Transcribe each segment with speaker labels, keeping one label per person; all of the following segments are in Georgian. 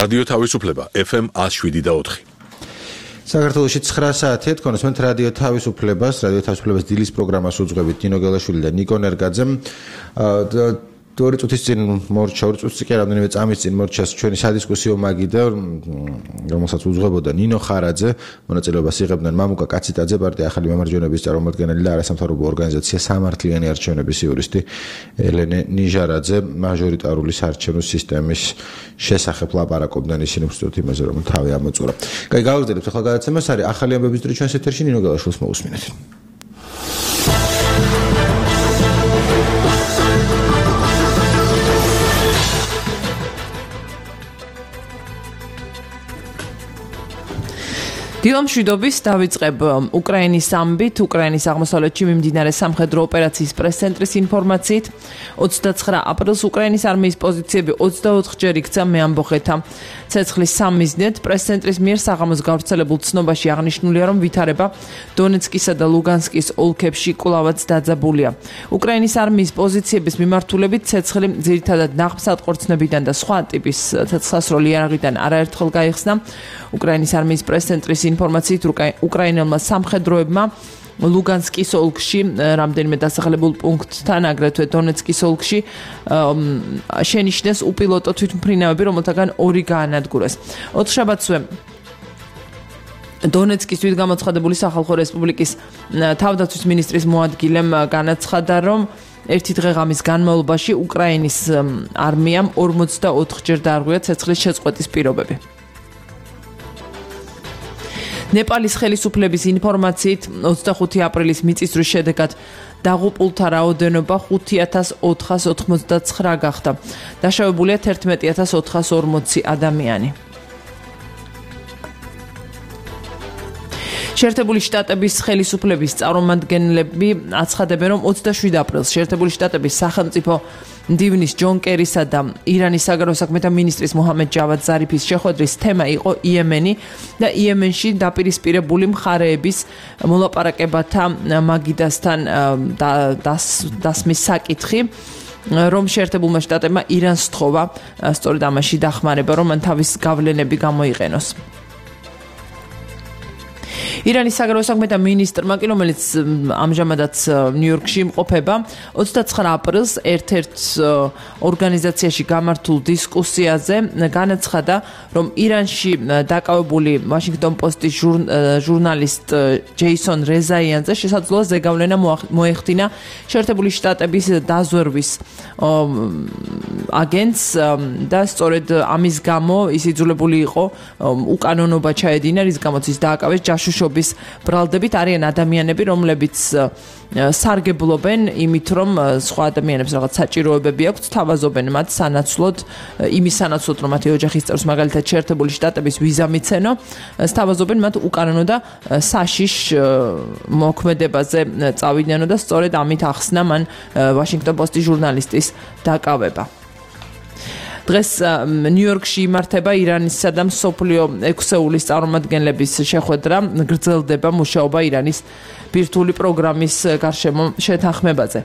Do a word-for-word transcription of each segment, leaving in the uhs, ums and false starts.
Speaker 1: რადიო თავისუფლება F M one oh seven და four.
Speaker 2: საქართველოში ცხრა საათია თქვენს რადიო თავისუფლებას, რადიო თავისუფლებას დილის პროგრამას უძღვებით ნინო გელაშვილი და ნიკო ნერგაძე. ორი წუთის წინ მორჩა, ორი წუთის წინ რამდენიმე წამის წინ მორჩას ჩვენი სადისკუსიო მაგიდა, რომელსაც უძღვებოდა ნინო ხარაძე, მონაწილეობას იღებდნენ მამუკა კაციტაძე, პარტია ახალი მემარჯვენეობის წარმომადგენელი და არასამთავრობო ორგანიზაცია სამართლიანი არჩევნების იურისტი ელენე ნიჟარაძე, მაჟორიტარული საარჩევნო სისტემის შესახებ ლაპარაკობდნენ ისინი ვსწრებთ იმაზე, რომ თავი ამოწურა. კაი, გავაგრძელებთ ახლა გადაცემას, არის ახალი ამბების დრო ჩვენს ეთერში ნინო გელაშვილს მოусმინეთ.
Speaker 3: დილამშვიდობის დავიწყებ უკრაინის ამბით, უკრაინის აღმოსავლეთში მიმდინარე სამხედრო ოპერაციის პრეს-ცენტრის ინფორმაციით. ოცდაცხრა აპრილს უკრაინის არმიის პოზიციები ოცდაოთხჯერ იქცა მეამბოხეთა ცეცხლის სამიზნედ. პრეს-ცენტრის მიერ საღამოს გავრცელებულ ცნობაში აღნიშნულია, რომ ვითარება დონეცკისა და ლუგანსკის ოლქებში კვლავაც დაძაბულია. უკრაინის არმიის პოზიციების მიმართულებით ცეცხლი ძირითადად ნაღმსატყორცნებიდან და სხვა ტიპის ცეცხლსასროლი იარაღიდან არაერთხელ გაიხსნა. უკრაინის არმიის პრეს-ცენტრის ინფორმაციით უკრაინელმა სამხედროებმა ლუგანსკის ოლქში რამდენიმე დასახლებულ პუნქტთან, აგრეთვე დონეცკის ოლქში შენიშნეს უპილოტო თვითმფრინავები, რომელთაგან ორი გაანადგურეს. ოთხშაბათსვე დონეცკის თვითგამოცხადებული სახალხო რესპუბლიკის თავდაცვის მინისტრის მოადგილემ განაცხადა, რომ ერთი დღე-ღამის განმავლობაში უკრაინის არმიამ ორმოცდაოთხჯერ დაარღვია ცეცხლის შეწყვეტის პირობები. ნეპალის ხელისუფლების ინფორმაციით ოცდახუთი აპრილის მიწისძვრის შედეგად დაღუპულთა რაოდენობა ხუთი ათას ოთხას ოთხმოცდაცხრა გახდა. დაშავებულია თერთმეტი ათას ოთხას ორმოცი ადამიანი. შეერთებული შტატების ხელისუფლების წარმომადგენლები აცხადებენ, რომ ოცდაშვიდ აპრილს შეერთებული შტატების სახელმწიფო მდივნის ჯონ კერისა და ირანის საგარეო საქმეთა მინისტრის მოჰამედ ჯავად ზარიფის შეხვედრის თემა იყო იემენი და იემენში დაპირისპირებული მხარეების მოლაპარაკებათა მაგიდასთან დასმის საკითხი, რომ შეერთებულმა შტატებმა ირანს სთხოვა სწორედ ამაში დახმარება, რომ მან თავის გავლენები გამოიყენოს. ირანის საგარეო საქმეთა მინისტრმა, რომელიც ამჟამადაც ნიუ-იორკში იმყოფება, ოცდაცხრა აპრილს ერთ-ერთ ორგანიზაციაში გამართულ დისკუსიაზე განაცხადა, რომ ირანში დაკავებული ვაშინგტონ პოსტის ჟურნალისტ ჯეისონ რეზაიანზე შესაძლოა ზეგავლენა მოეხდინა შეერთებული შტატების დაზვერვის აგენტს და სწორედ ამის გამო ის იძულებული იყო უკანონობა ჩაედინა, რის გამოც ის დააკავეს ჯაშუშობის ბრალდებით. არიან ადამიანები, რომლებიც სარგებლობენ იმით, რომ სხვა ადამიანებს რაღაც საჭიროებები აქვთ, თავაზობენ მათ სანაცვლოდ, იმის სანაცვლოდ, რომ მათი ოჯახის წევრს მაგალითად შეერთებული შტატების ვიზა მიცენო, თავაზობენ მათ უკანონო და საშიშ მოქმედებაზე წავიდნენო და სწორედ ამით ახსნა მან ვაშინგტონ პოსტის ჟურნალისტის დაკავება. დღეს ნიუ-იორკში იმართება ირანისა და მსოფლიო ექვსეულის წარმომადგენლების შეხვედრა, გრძელდება მუშაობა ირანის ბირთვული პროგრამის გარშემო შეთანხმებაზე.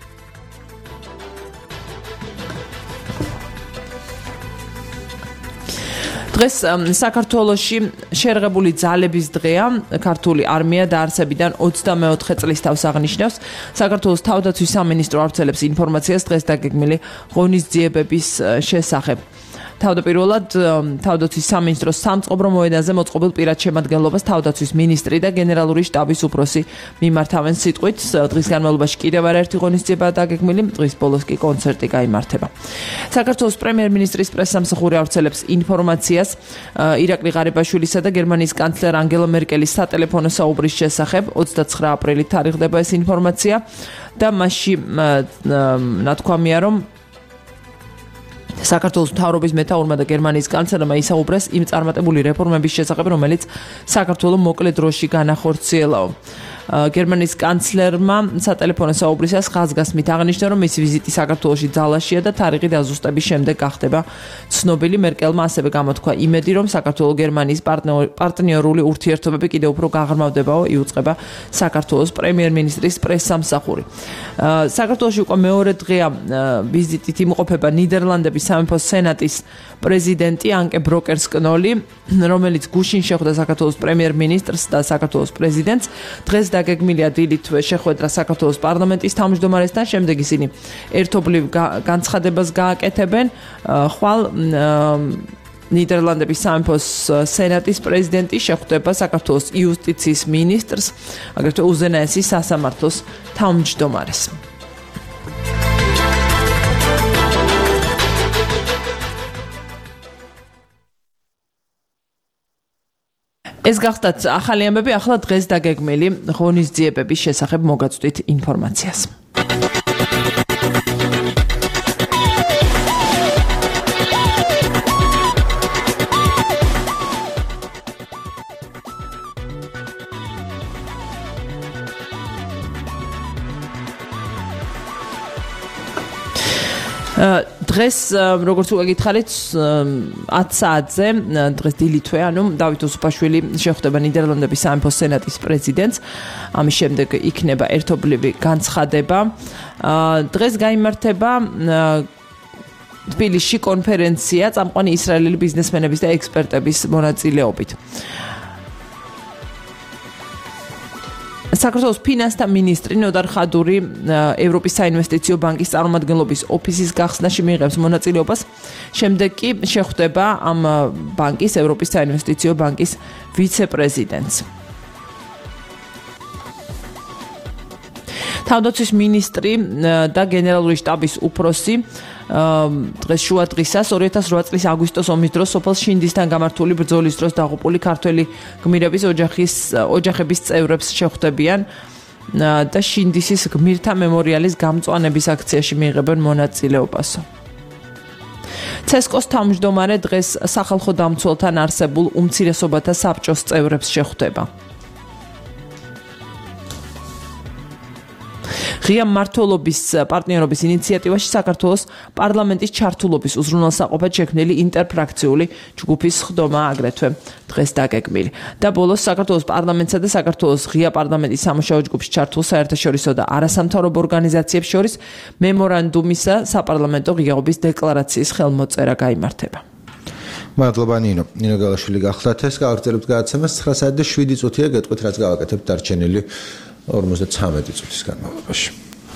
Speaker 3: დღეს საქართველოში შერღებული ძალების დღეა. ქართული არმია დაარსებიდან ოცდამეოთხე წლის თავს აღნიშნავს. საქართველოს თავდაცვის სამინისტრო ავრცელებს ინფორმაციას დღეს დაგეგმილი ღონისძიებების შესახებ. თავდაპირველად თავდაცვის სამინისტროს სამწყობრო მოედანზე მოწყობილ პირად შემადგენლობას თავდაცვის მინისტრი და გენერალური შტაბის უფროსი მიმართავენ სიტყვით. დღის განმავლობაში კიდევ არაერთი ღონისძიება დაგეგმილი, დღის ბოლოს კი კონცერტი გაიმართება. საქართველოს პრემიერ-მინისტრის პრესსამსახური ავრცელებს ინფორმაციას ირაკლი ღარიბაშვილისა და გერმანიის კანცლერ ანგელა მერკელის სატელეფონო საუბრის შესახებ. ოცდაცხრა აპრილით თარიღდება ეს ინფორმაცია და მასში ნათქვამია, რომ საქართველოს მთავრობის მეთაურმა და გერმანიის კანცლერმა ისაუბრეს იმ წარმატებული რეფორმების შესახებ, რომელიც საქართველოს მოკლე დროში განახორციელაო. გერმანიის კანცლერმა სატელეფონო საუბრისას ხაზგასმით აღნიშნა, რომ მისი ვიზიტი საქართველოში ძალაშია და თარიღი დაზუსტების შემდეგ გახდება ცნობილი. მერკელმა ასევე გამოთქვა იმედი, რომ საქართველო-გერმანიის პარტნიორული ურთიერთობები კიდევ უფრო გაღრმავდებაო, იუწყება საქართველოს პრემიერ-მინისტრის პრესსამსახური. საქართველოში უკვე მეორე დღეა ვიზიტით იმყოფება ნიდერლანდების სამეფო სენატის პრეზიდენტი ანკე ბროკერს-კნოლი, რომელიც გუშინ შეხვდა საქართველოს პრემიერ-მინისტრს და საქართველოს პრეზიდენტს. დღეს დაგეგმილია დილით შეხვედრა საქართველოს პარლამენტის თავმჯდომარესთან, შემდეგ ისინი ერთობლივ განცხადებას გააკეთებენ. ხვალ ნიდერლანდების სამეფოს სენატის პრეზიდენტი შეხვდება საქართველოს იუსტიციის მინისტრს, აგრეთვე უზენაესი სასამართლოს თავმჯდომარეს. ეს გახდათ ახალი ამბები, ახლა დღეს დაგეგმილი ღონისძიებების შესახებ მოგაწვდით ინფორმაციას. დღეს როგორც უკვე გითხარით ათ საათზე დღეს დილითვე ანუ დავით უსუფაშვილი შეხვდება ნიდერლანდების სამეფო სენატის პრეზიდენტს. ამის შემდეგ იქნება ერთობლივი განცხადება. დღეს გაიმართება თბილისში კონფერენცია წამყვანი ისრაელელი ბიზნესმენების და ექსპერტების მონაწილეობით. საქართველოს ფინანსთა მინისტრი ნოდარ ხადური ევროპის საინვესტიციო ბანკის წარმომადგენლობის ოფისის გახსნაში მიიღებს მონაწილეობას. შემდეგ კი შეხვდება ამ ბანკის ევროპის საინვესტიციო ბანკის ვიცე-პრეზიდენტს. თავდაცვის მინისტრი და გენერალური შტაბის უფროსი დღეს შუა დღისას ორი ათას რვა წლის აგვისტოს ომის დროს სოფელ შინდისთან გამართული ბრძოლის დროს დაღუპული ქართველი გმირების ოჯახის ოჯახების წევრებს შეხვდებიან და შინდისის გმირთა მემორიალის გამწვანების აქციაში მიიღებენ მონაწილეობას. ცესკოს თავმჯდომარე დღეს სახალხო დამცველთან არსებულ უმცირესობათა საბჭოს წევრებს შეხვდება. ღია მმართველობის პარტნიორობის ინიციატივაში საქართველოს პარლამენტის ჩართულობის უზრუნველსაყოფად შექმნილი ინტერფრაქციული ჯგუფის ხდომა აგრეთვე დღეს დაგეგმილი. და ბოლოს საქართველოს პარლამენტსა და საქართველოს ღია პარლამენტის სამუშაო ჯგუფის ჩართულ საერთაშორისო და არასამთავრობო ორგანიზაციებს შორის მემორანდუმისა საპარლამენტო ღიაობის დეკლარაციის ხელმოწერა გაიმართება.
Speaker 2: მადლობა ნინო. ნინო გალაშვილი გახლდათ ეს გავაგრძელებთ გადაცემას ცხრა საათი და შვიდი წუთია გეტყვით რაც გავაკეთებთ დარჩენილი ორმოცდათვრამეტი წუთის განმავლობაში.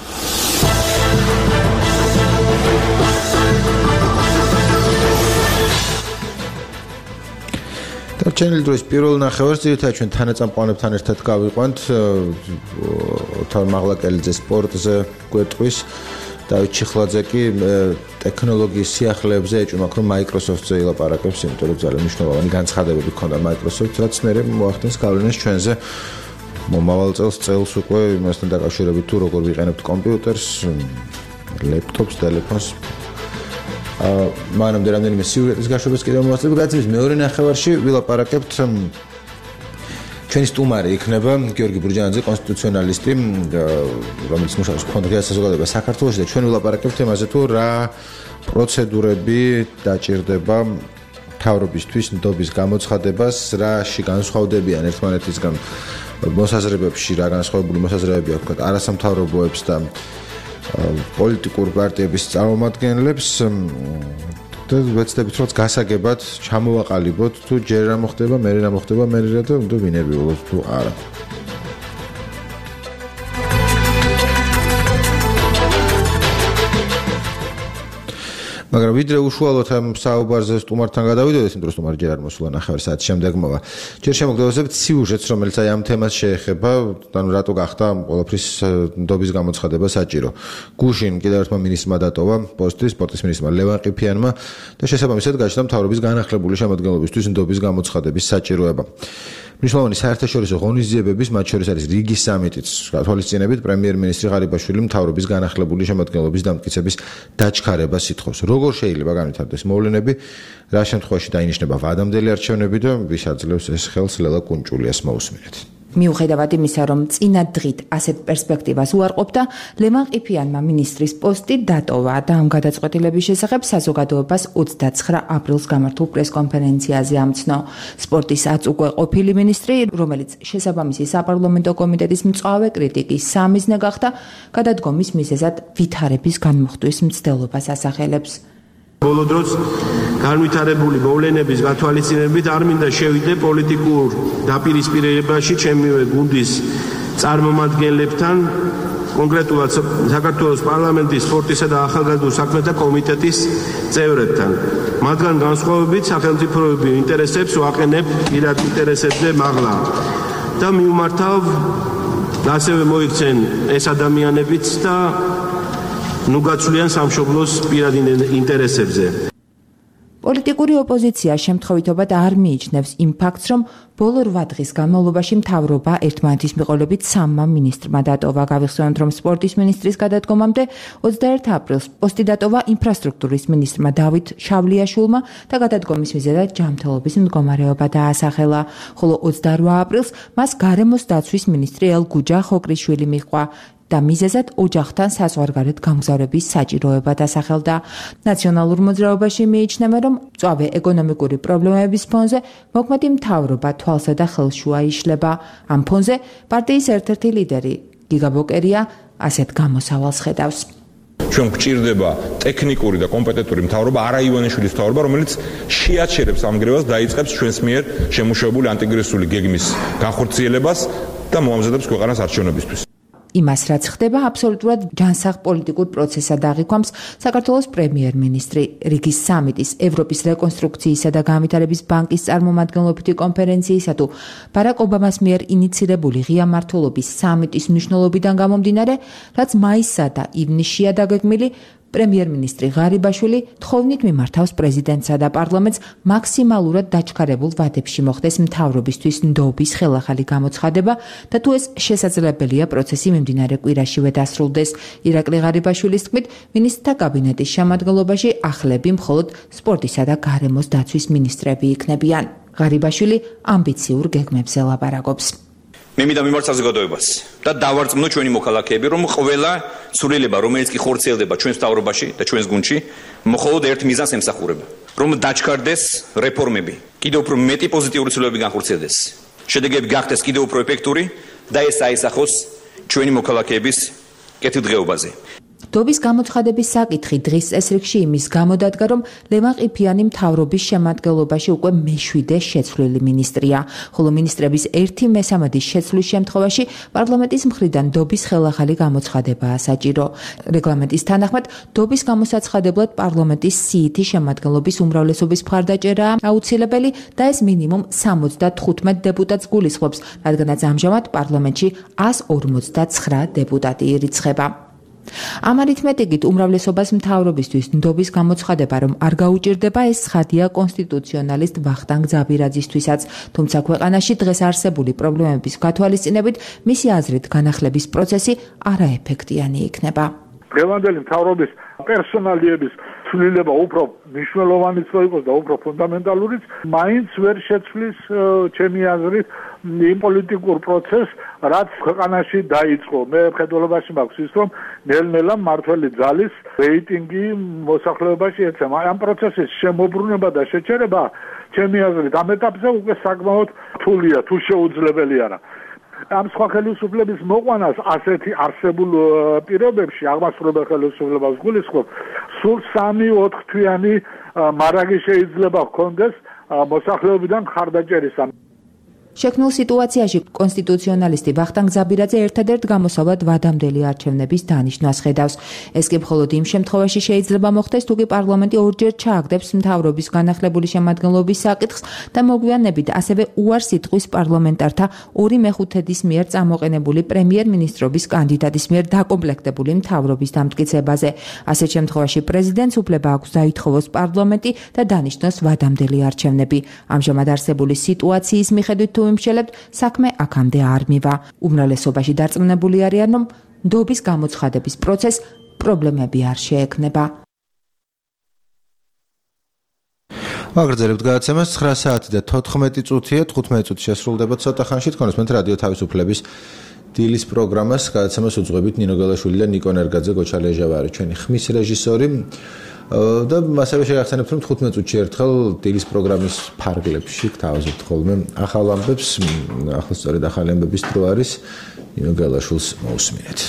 Speaker 2: დარჩენილი დროის პირველ ნახევარს ძირითადად ჩვენ თანაწამყვანებთან ერთად გავიყვანთ ოთარ მაღლაკელიძე სპორტზე გვეტყვის, დავით ჩიხლაძე კი ტექნოლოგიის სიახლეებზე ეჭვმაქ რომ Microsoft-ზე ილაპარაკებს, იმიტომ რომ ძალიან მნიშვნელოვანი განცხადებები ჰქონდა Microsoft, რაც მერე მოახდენს გავლენას ჩვენზე. მომავალ წელს წელს უკვე იმასთან დაკავშირებით თუ როგორ ვიყენებთ კომპიუტერს, ლეპტოპს, ტელეფონს. აა მანამდე რამდენიმე სიუჟეტის გაშვებას კიდევ მოვასწრებ. გადაცემის მეორე ნახევარში ვილაპარაკებთ ჩვენი სტუმარი იქნება გიორგი ბურჯანაძე, კონსტიტუციონალისტი, რომელიც მუშაობს ფონდში საზოგადოება საქართველოში და ჩვენ ვილაპარაკებთ თემაზე თუ რა პროცედურები დაჭირდება მთავრობისთვის ნდობის გამოცხადებას, რაში განსხვავდებიან ერთმანეთისგან მოსაზრებებში, რა განსხვავებული მოსაზრებები აქვს თქვა არასამთავრობოებს და პოლიტიკურ პარტიების წარმომადგენლებს და ვეცდებით რომ გასაგებად ჩამოვაყალიბოთ თუ ჯერ რა მოხდება, მერე რა მოხდება, მერე რა და უნდა ვინერვიულოთ თუ არა. მაგრამ ვიდრე უშუალოდ ამ საუბარზე სტუმართან გადავიდოდეთ, იმიტომ რომ სტუმარი ჯერ არ მოსულა ნახევარ საათის შემდეგ მოვა. ჯერ შემოგთავაზებთ სიუჟეტს, რომელიც აი ამ თემას შეეხება, ანუ რატო გახდა ყველაფრის ნდობის გამოცხადება საჭირო. გუშინ კიდევ ერთმა მინისტრმა დატოვა პოსტი, სპორტის მინისტრმა ლევან ყიფიანმა და შესაბამისად გაჩნდა მთავრობის განახლებული შემადგენლობისთვის ნდობის გამოცხადების საჭიროება. მნიშვნელოვანი საერთაშორისო ღონისძიებების, მათ შორის არის რიგის სამიტიც, თვალისწინებით პრემიერ-მინისტრი ღარიბაშვილი მთავრობის განახლებული შემადგენლობის დამტკიცების დაჩქარებას ითხოვს. როგორ შეიძლება განვითარდეს მოვლენები, რა შემთხვევაში დაინიშნება ვადამდელი არჩევნები და ვის აძლევს ეს ხელს ლელა კუნჭულიას მოусმინეთ.
Speaker 4: მიუხედავად იმისა, რომ წინა დღით ასეთ პერსპექტივას უარყოფდა, ლევან ყიფიანმა მინისტრის პოსტი დატოვა და ამ გადაწყვეტილების შესახებ საზოგადოებას ოცდაცხრა აპრილს გამართულ პრესკონფერენციაზე ამცნო. სპორტის აც უკვე ყოფილი მინისტრი, რომელიც შესაბამისი საპარლამენტო კომიტეტის მწვავე კრიტიკის სამიზნე გახდა, გადადგომის მიზეზად ვითარების განმუხტვის მცდელობას ასახელებს.
Speaker 5: ბოლო დროს განვითარებული მოვლენების გათვალისწინებით არ მინდა შევიდე პოლიტიკურ დაპირისპირებაში ჩემივე გუნდის წარმომადგენლებთან, კონკრეტულად საქართველოს პარლამენტის სპორტისა და ახალგაზრდულ საქმეთა კომიტეტის წევრებთან. მათგან განსხვავებით სახელმწიფოებრივ ინტერესებს ვაყენებ პირად ინტერესებზე მაღლა და მიუმართავ ასევე მოიქცენ ეს ადამიანებიც და ნუ გაცვლიან სამშობლოს პირად ინტერესებზე.
Speaker 4: პოლიტიკური ოპოზიცია შემთხვევითობად არ მიიჩნევს იმ ფაქტს, რომ ბოლო რვა დღის განმავლობაში მთავრობა ერთმანეთის მიყოლებით სამმა მინისტრმა დატოვა. გავიხსენოთ, რომ სპორტის მინისტრის გადადგომამდე ოცდაერთი აპრილს პოსტი დატოვა ინფრასტრუქტურის მინისტრმა დავით შავლიაშვილმა და გადადგომის მიზეზად ჯანმრთელობის მდგომარეობა დაასახელა, ხოლო ოცდარვა აპრილს მას გარემოს დაცვის მინისტრი ელგუჯა ხოკრიშვილი მიჰყვა და მიზეზად ოჯახთან საზღვარგარეთ გამგზავრების საჭიროება დასახელდა. ნაციონალურ მოძრაობაში მიიჩნევა, რომ მწვავე ეკონომიკური პრობლემების ფონზე მოქმედი მთავრობა თვალსა და ხელშუა იშლება. ამ ფონზე პარტიის ერთ-ერთი ლიდერი გიგა ბოკერია ასეთ გამოსავალს ხედავს.
Speaker 6: ჩვენ გვჭირდება ტექნიკური და კომპეტენტური მთავრობა, არა ივანიშვილის მთავრობა, რომელიც შეაჩერებს ამ გრევას, დაიწყებს ჩვენს მიერ შემუშავებული ანტიკრიზისული გეგმის განხორციელებას და მოამზადებს ქვეყანას არჩევნებისთვის.
Speaker 4: იმას, რაც ხდება, აბსოლუტურად ჯანსაღ პოლიტიკურ პროცესად აღიქვამს საქართველოს პრემიერ-მინისტრი. რიგის სამიტის, ევროპის რეკონსტრუქციისა და განვითარების ბანკის წარმომადგენლობითი კონფერენციისა თუ ბარაკ ობამას მიერ ინიცირებული ღია მმართველობის სამიტის მნიშვნელობიდან გამომდინარე, რაც მაისსა და ივნისშია დაგეგმილი, პრემიერ-მინისტრი ღარიბაშვილი თხოვნით მიმართავს პრეზიდენტსა და პარლამენტს მაქსიმალურად დაჩქარებულ ვადებში მოხდეს მთავრობისთვის ნდობის ხელახალი გამოცხადება და თუ ეს შესაძლებელია, პროცესი მიმდინარე კვირაშივე დასრულდეს. ირაკლი ღარიბაშვილის თქმით, მინისტრთა კაბინეტის შემადგენლობაში ახლები მხოლოდ სპორტისა და გარემოს დაცვის მინისტრები იქნებიან. ღარიბაშვილი ამბიციურ გეგმებზე ლაპარაკობს.
Speaker 7: მე მინდა მიმართ საზოგადოებას და დავარწმუნო ჩვენი მოქალაქეები, რომ ყველა ცვლილება, რომელიც კი ხორციელდება ჩვენს მთავრობაში და ჩვენს გუნდში, მხოლოდ ერთ მიზანს ემსახურება, რომ დაჩქარდეს რეფორმები, კიდევ უფრო მეტი პოზიტიური ცვლილებები განხორციელდეს, შედეგები გახდეს კიდევ უფრო ეფექტური და ეს აისახოს ჩვენი მოქალაქეების კეთილდღეობაზე.
Speaker 4: ნდობის გამოცხადების საკითხი დღის წესრიგში იმის გამო დადგა, რომ ლევან ყიფიანი მთავრობის შემადგენლობაში უკვე მეშვიდე შეცვლილი მინისტრია, ხოლო მინისტრების ერთი მესამედის შეცვლის შემთხვევაში პარლამენტის მხრიდან ნდობის ხელახალი გამოცხადებაა საჭირო. რეგლამენტის თანახმად, ნდობის გამოსაცხადებლად პარლამენტის სიითი შემადგენლობის უმრავლესობის მხარდაჭერაა აუცილებელი და ეს მინიმუმ სამოცდათხუთმეტ დეპუტატს გულისხმობს, რადგანაც ამჟამად პარლამენტში ასი ორმოცდაცხრა დეპუტატი ირიცხება. ამ არითმეტიკით უმრავლესობას მთავრობისთვის ნდობის გამოცხადება, რომ არ გაუჭირდება, ეს ცხადია კონსტიტუციონალისტ ვახტანგ ძაბირაძისთვისაც, თუმცა ქვეყანაში დღეს არსებული პრობლემების გათვალისწინებით მისი აზრით განახლების პროცესი არაეფექტიანი იქნება.
Speaker 8: დღევანდელი მთავრობის პერსონალიების ცვლილება უფრო მნიშვნელოვანიც რო იყოს და უფრო ფუნდამენტალურიც, მაინც ვერ შეცვლის ჩემი აზრით იმ პოლიტიკურ პროცესს, რაც ქვეყანაში დაიწყო. მე მხედველობაში მაქვს ის, რომ ნელ-ნელა მმართველი ძალის რეიტინგი მოსახლეობაში ეცემა. ამ პროცესის შემოbrunება და შეჩერება, ჩემი აზრით, ამ ეტაპზე უკვე საკმაოდ რთულია, თუ შეუძლებელი არა. ამ სხვა ხელისუფლების მოყვანას ასეთი არსებულ პირობებში აღმასრულებელ ხელისუფლებას გულისხმობ, სულ სამი-ოთხ თვიანი მარაგი შეიძლება ჰქონდეს მოსახლეობიდან მხარდაჭერისა.
Speaker 4: შექმნილ სიტუაციაში კონსტიტუციონალისტი ვახტანგ ძაბირაძე ერთადერთ გამოსავალად ვადამდელი არჩევნების დანიშნას ხედავს. ეს კი მხოლოდ იმ შემთხვევაში შეიძლება მოხდეს, თუ კი პარლამენტი ორჯერ ჩააგდებს მთავრობის განახლებული შემადგენლობის საკითხს და მოგვიანებით ასევე უარს იტყვის პარლამენტართა ორი მეხუთედის მიერ წამოყენებული პრემიერ-მინისტრობის კანდიდატის მიერ დაკომპლექტებული მთავრობის დამტკიცებაზე. ასეთ შემთხვევაში პრეზიდენტს უფლება აქვს დაითხოვოს პარლამენტი და დანიშნოს ვადამდელი არჩევნები. ამჟამად არსებული სიტუაციის მიხედვით თუ იმშელებთ, საქმე აქამდე არ მივა. უმრავლესობაში დარწმუნებული არიან, რომ ნდობის გამოცხადების პროცესს პრობლემები არ შეექმნება.
Speaker 2: ვაგრძელებთ გადაცემას ცხრა საათი და თოთხმეტი წუთია, თხუთმეტი წუთი შესრულდება ცოტა ხანში თქვენს რადიო თავისუფლების დილის პროგრამას გადაცემას უძღვებით ნინო გელაშვილი და ნიკო ნერგაძე, გოჩა ლეჟავარი, ჩვენი ხმის რეჟისორი და ასევე შეგახსენებთ რომ თხუთმეტი წუთში ერთხელ დილის პროგრამის ფარგლებში გთავაზობთ ხოლმე ახალ ამბებს, ახლა სწორედ ახალი ამბების დრო არის, ნინო გელაშვილს მოусმინეთ.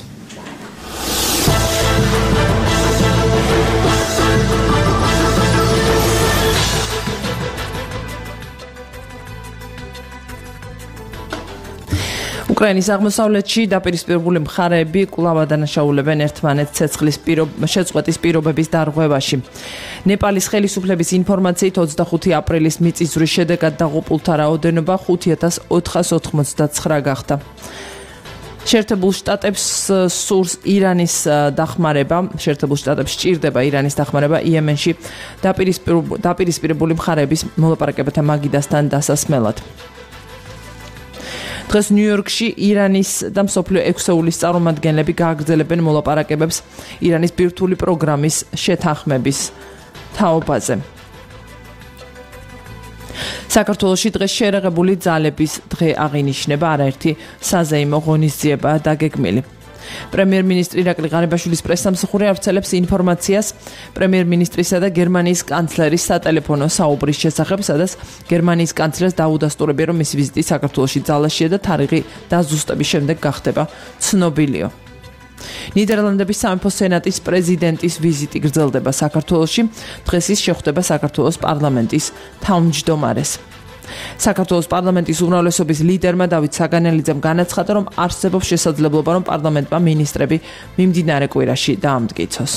Speaker 3: უკრაინის აღმოსავლეთში დაპირისპირებული მხარეები კვლავ ადანაშაულებენ ერთმანეთს ცეცხლის შეწყვეტის პირობების დარღვევაში. ნეპალის ხელისუფლების ინფორმაციით ოცდახუთი აპრილის მიწისძვრის შედეგად დაღუპულთა რაოდენობა ხუთ ათას ოთხას ოცდათვრამეტ გახდა. შეერთებულ შტატებს სურს ირანის დახმარება, შეერთებულ შტატებს სჭირდება ირანის დახმარება იემენში დაპირისპირებული მხარეების მოლაპარაკებათა მაგიდასთან დასასმელად. დღეს ნიუ-იორკში ირანის და მსოფლიო ექვსეულის წარმომადგენლები გააგრძელებენ მოლაპარაკებებს ირანის ბირთვული პროგრამის შეთანხმების თაობაზე. საქართველოში დღეს შერეღებული ძალების დღე აღინიშნება, არაერთი საზეიმო ღონისძიებაა დაგეგმილი. პრემიერ-მინისტრი ირაკლი ღარიბაშვილის პრესსამსახური ავრცელებს ინფორმაციას პრემიერ-მინისტრისა და გერმანიის კანცლერის სატელეფონო საუბრის შესახებ, სადაც გერმანიის კანცლერს დაუდასტურებია, რომ მისი ვიზიტი საქართველოში ძალაშია და თარიღი დაზუსტების შემდეგ გახდება ცნობილიო. ნიდერლანდების სამეფო სენატის პრეზიდენტის ვიზიტი გრძელდება საქართველოში, დღეს ის შეხვდება საქართველოს პარლამენტის თავმჯდომარეს. საქართველოს პარლამენტის უმრავლესობის ლიდერმა დავით საგანელიძემ განაცხადა, რომ არსებობს შესაძლებლობა, რომ პარლამენტმა მინისტრები მიმდინარე კვირაში დაამტკიცოს.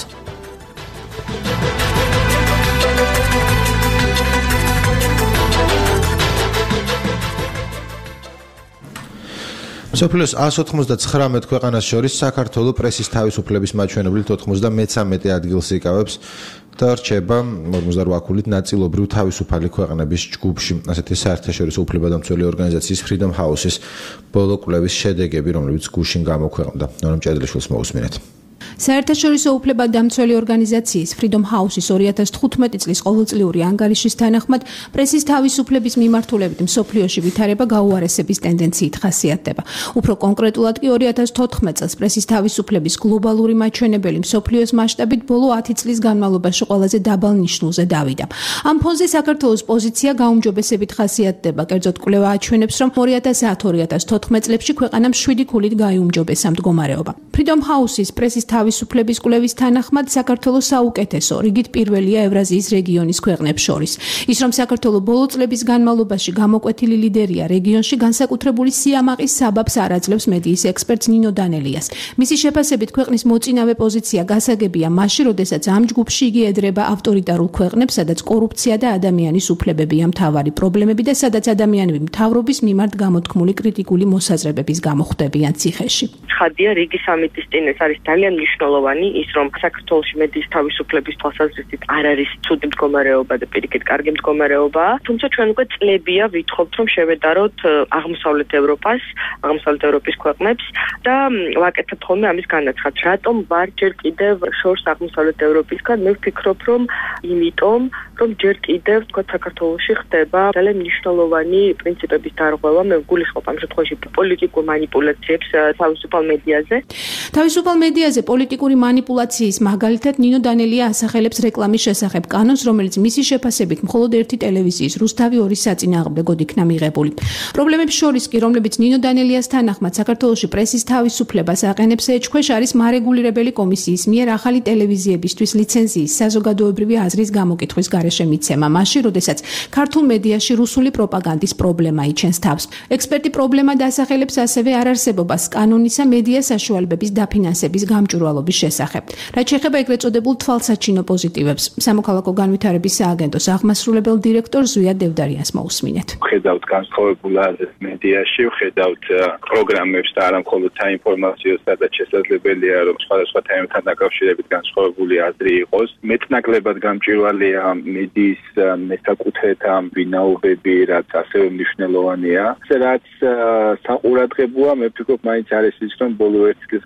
Speaker 2: მსოფლიოს ას ოთხმოცდაცხრამეტ ქვეყანას შორის საქართველოს პრესის თავისუფლების მაჩვენებლით ოცდამეცამეტე ადგილს იკავებს და რჩება ორმოცდაოთხ ქულით ნაწილობრივ თავისუფალი ქვეყნების ჯგუფში. ასეთი საერთაშორისო უფლებადამცველი ორგანიზაციის Freedom House-ის ბოლო კვლევის შედეგები, რომლებიც გუშინ გამოქვეყნდა. ნორამ ჭედლიშვილს მოусმინეთ.
Speaker 9: საერთაშორისო უფლებადამცველი ორგანიზაციის Freedom House-ის ორი ათას თხუთმეტი წლის ყოველწლიური ანგარიშის თანახმად პრესის თავისუფლების მიმართულებით მსოფლიოში ვითარება გაუარესების ტენდენციით ხასიათდება. უფრო კონკრეტულად კი ორი ათას თოთხმეტ წელს პრესის თავისუფლების გლობალური მაჩვენებელი მსოფლიოს მასშტაბით ბოლო ათი წლის განმავლობაში ყველაზე დაბალ ნიშნულზე დავიდა. ამ ფონზე საქართველოს პოზიცია გაუმჯობესებით ხასიათდება. კერძოდ კვლევა აჩვენებს, რომ ორი ათას ათი ორი ათას თოთხმეტ წლებში ქვეყანამ შვიდი ქულით გაიუმჯობესა მდგომარეობა. Freedom House-ის პრესის თავისუფლების კვლევის თანახმად საქართველოს საუკეთესო, რიგით პირველია ევრაზიის რეგიონის ქვეყნებს შორის. ის რომ საქართველოს ბოლო წლების განმავლობაში გამოკვეთილი ლიდერია რეგიონში, განსაკუთრებული სიამაყის საბაბს არ აძლევს მედიის ექსპერტს ნინო დანელიას. მისი შეფასებით ქვეყნის მოწინავე პოზიცია გასაგებია მაშინ, როდესაც ამ ჯგუფში იგი ეძრება ავტორიტარულ ქვეყნებს, სადაც კორუფცია და ადამიანის უფლებებია მთავარი პრობლემები და სადაც ადამიანები მთავრობის მიმართ გამოთქმული კრიტიკული მოსაზრებების გამო ხვდებიან ციხეში.
Speaker 10: ცხადია, რიგი სამიტის წინ ეს არის ძალიან მნიშვნელოვანი ის, რომ საქართველოში მედიის თავისუფლების თვალსაზრისით არ არის ცუდი მდგომარეობა და პირიქით კარგი მდგომარეობა, თუმცა ჩვენ უკვე წლებია ვითხოვთ, რომ შევედაროთ აღმოსავლეთ ევროპას, აღმოსავლეთ ევროპის ქვეყნებს და ვაკეთებთ ხოლმე ამის განაცხადს. რატომ ვარ ჯერ კიდევ შორს აღმოსავლეთ ევროპისგან? მე ვფიქრობ, რომ იმიტომ, რომ ჯერ კიდევ თქვა საქართველოში ხდება ძალიან მნიშვნელოვანი პრინციპების დარღვევა. მე ვგულისხმობ ამ შემთხვევაში პოლიტიკურ მანიპულაციებს თავისუფალ მედიაზე.
Speaker 9: თავისუფალ მედიაზე პოლიტიკური მანიპულაციის მაგალითად ნინო დანელია ასახელებს რეკლამის შესახებ კანონს, რომელიც მისი შეფასებით მხოლოდ ერთი ტელევიზიის რუსთავი ორი საწინააღმდეგოდ იქნა მიღებული. პრობლემებს შორის კი, რომლებიც ნინო დანელიას თანახმად საქართველოში პრესის თავისუფლებას აყენებს ეჭქვეშ, არის მარეგულირებელი კომისიის მიერ ახალი ტელევიზიებისთვის ლიცენზიის საზოგადოებრივი აზრის გამოკითხვის გარეშე მიცემა, მაშინ, როდესაც ქართულ მედიაში რუსული პროპაგანდის პრობლემა იჩენს თავს. ექსპერტი პრობლემა დასახელებს ასევე არარსებობას კანონისა მედია საშუალებების დაფინანსების გამჭვირვალობის შესახებ. რაც შეეხება ეგრეთ წოდებულ თვალსაჩინო პოზიტივებს, სამოქალაქო განვითარების სააგენტოს აღმასრულებელ დირექტორ ზვია დევდარიანს მოусმინეთ.
Speaker 11: ხედავთ განსხვავებულ აზრს მედიაში, ხედავთ პროგრამებს და არა მხოლოდ საინფორმაციო, სადაც შესაძლებელია, რომ სხვადასხვა თემებთან დაკავშირებით განსხვავებული აზრი იყოს. მეტნაკლებად გამჭვირვალეა მედიის მესაკუთრეთა ვინაობები, რაც ასევე მნიშვნელოვანია. რაც საყურადღებოა, მე ვფიქრობ, მაინც არის ის, რომ ბოლო ერთი წლის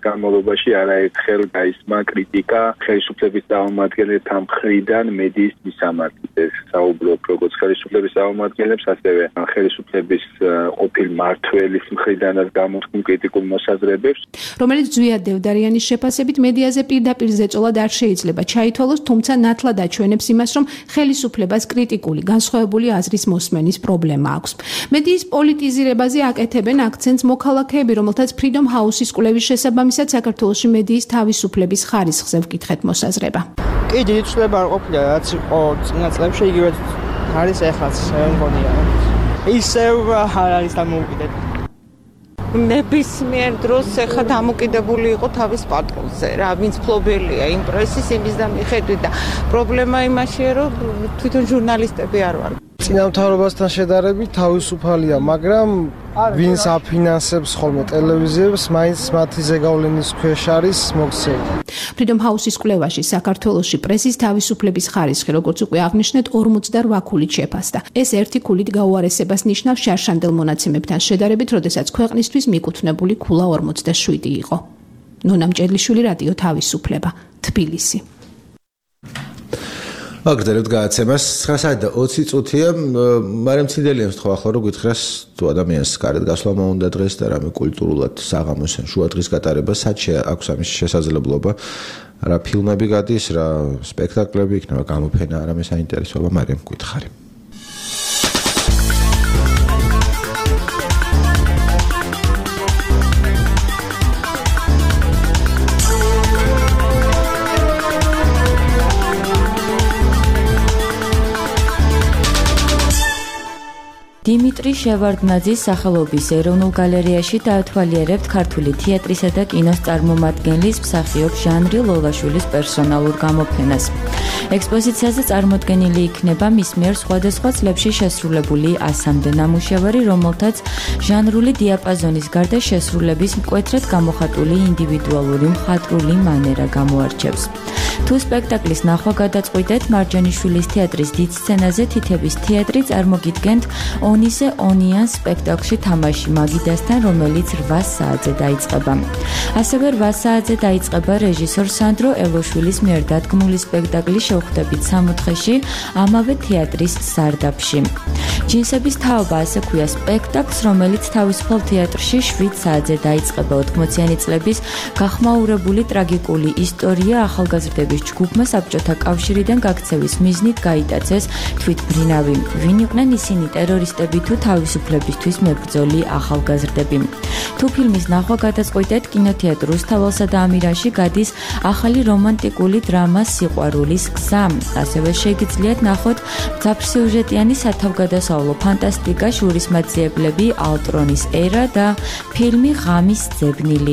Speaker 11: განმავლობაში არაერთხელ გაისმა კრიტიკა ხელისუფლების წარმომადგენელთა მხრიდან მედიის მისამართით. ეს საუბრობ როგორც ხელისუფლების წარმომადგენლებს, ასევე ხელისუფლების ყოფილ მმართველის მხრიდანაც გამოთქმულ კრიტიკულ მოსაზრებებს,
Speaker 9: რომელიც ზვია დევდარიანის შეფასებით მედიაზე პირდაპირ ზეწოლად არ შეიძლება ჩაითვალოს, თუმცა ნათლად აჩვენებს იმას, რომ ხელისუფლებას კრიტიკული განსხვავებული აზრის მოსმენის პრობლემა აქვს. მედიის პოლიტიზირებაზე აკეთებენ აქცენტს მოქალაქეები, რომელთაც Freedom House-ის კვლევის შესაბამისად საქართველოში მედიის თავისუფლების ხარისხზე ვკითხეთ მოსაზრება.
Speaker 12: კი, დიდი ცვლილება არ ყოფილა, რაც იყო წინა წლებში, იგივე არის ეხლაც, მე მგონია. ისევ არ არის დამოუკიდებელი.
Speaker 13: ნებისმიერ დროს ახლა დამოკიდებული იყო თავის პატრონზე, რა, ვინც ფლობელია იმ პრესის იმის და მიხედვით და პრობლემა იმაშია, რომ თვითონ ჟურნალისტები არ ვარ.
Speaker 12: წინამთავრობასთან შედარებით თავისუფალია, მაგრამ ვინც აფინანსებს ხოლმე ტელევიზიებს, მაინც მათი ზეგავლენის ქვეშ არის მოქცეული.
Speaker 9: Freedom House-ის კვლევაში საქართველოში პრესის თავისუფლების ხარისხი, როგორც უკვე აღნიშნეთ, ორმოცდაოთხ ქულით შეფასდა. ეს ერთი ქულით გაუარესებას ნიშნავს შარშანდელ მონაცემებთან შედარებით, როდესაც ქვეყნისთვის მიკუთვნებული ქულა ორმოცდაშვიდი იყო. ნონა მჭედლიშვილი, რადიო თავისუფლება, თბილისი.
Speaker 2: აგრძელებთ გადაცემას ცხრა საათი და ოცი წუთია. მაგრამ ცინდელიანს თქვა ახლა რომ გითხრას თუ ადამიანს კარეთ გასვლა მოუნდა დღეს და რამე კულტურულად საღამოს ან შუა დღის გატარება საჩე აქვს ამის შესაძლებლობა. რა ფილმები გადის, რა სპექტაკლები იქნება, გამოფენა, რამე საინტერესოა, მაგრამ გითხარი.
Speaker 14: დიმიტრი შევარდნაძის სახელობის ეროვნულ გალერეაში დაათვალიერებთ ქართული თეატრისა და კინოს წარმომადგენლის მსახიობ ჟანრი ლოლაშვილის პერსონალურ გამოფენას. ექსპოზიციაზე წარმოდგენილი იქნება მის მიერ სხვადასხვა წლებში შესრულებული ასამდე ნამუშევარი, რომელთაც ჟანრული დიაპაზონის გარდა შესრულების მკვეთრად გამოხატული ინდივიდუალური მხატვრული მანერა გამოარჩევს. თუ სპექტაკლის ნახვა გადაწყვიტეთ, მარჯანიშვილის თეატრის დიდ სცენაზე თითების თეატრი წარმოგიდგენთ ონისე ონიან სპექტაკლში თამაში მაგიდასთან, რომელიც რვა საათზე დაიწყება. ასევე რვა საათზე დაიწყება რეჟისორ სანდრო ელოშვილის მიერ დადგმული სპექტაკლი შევხვდებით სამოთხეში, ამავე თეატრის სარდაფში. ჯინსების თაობა ასე ქვია სპექტაკლს, რომელიც თავისუფალ თეატრში შვიდ საათზე დაიწყება. ოთხმოციანი წლების გახმაურებული ტრაგიკული ისტორია ახალგაზრდების ჯგუფმა საბჭოთა კავშირიდან გაქცევის მიზნით გაიტაცეს თვითმფრინავი. ვინ იყვნენ ისინი, ტერორისტები თუ თავისუფლებისთვის მებრძოლი ახალგაზრდები? თუ ფილმის ნახვა გადაწყვიტეთ, კინოთეატრ რუსთაველსა და ამირანში გადის ახალი რომანტიკული დრამა სიყვარულის გზა. ასევე შეგიძლიათ ნახოთ მძაფრსიუჟეტიანი სათავგადასავლო ფანტასტიკა შურისმაძიებლები ალტრონის ერა და ფილმი ღამის ძებნილი.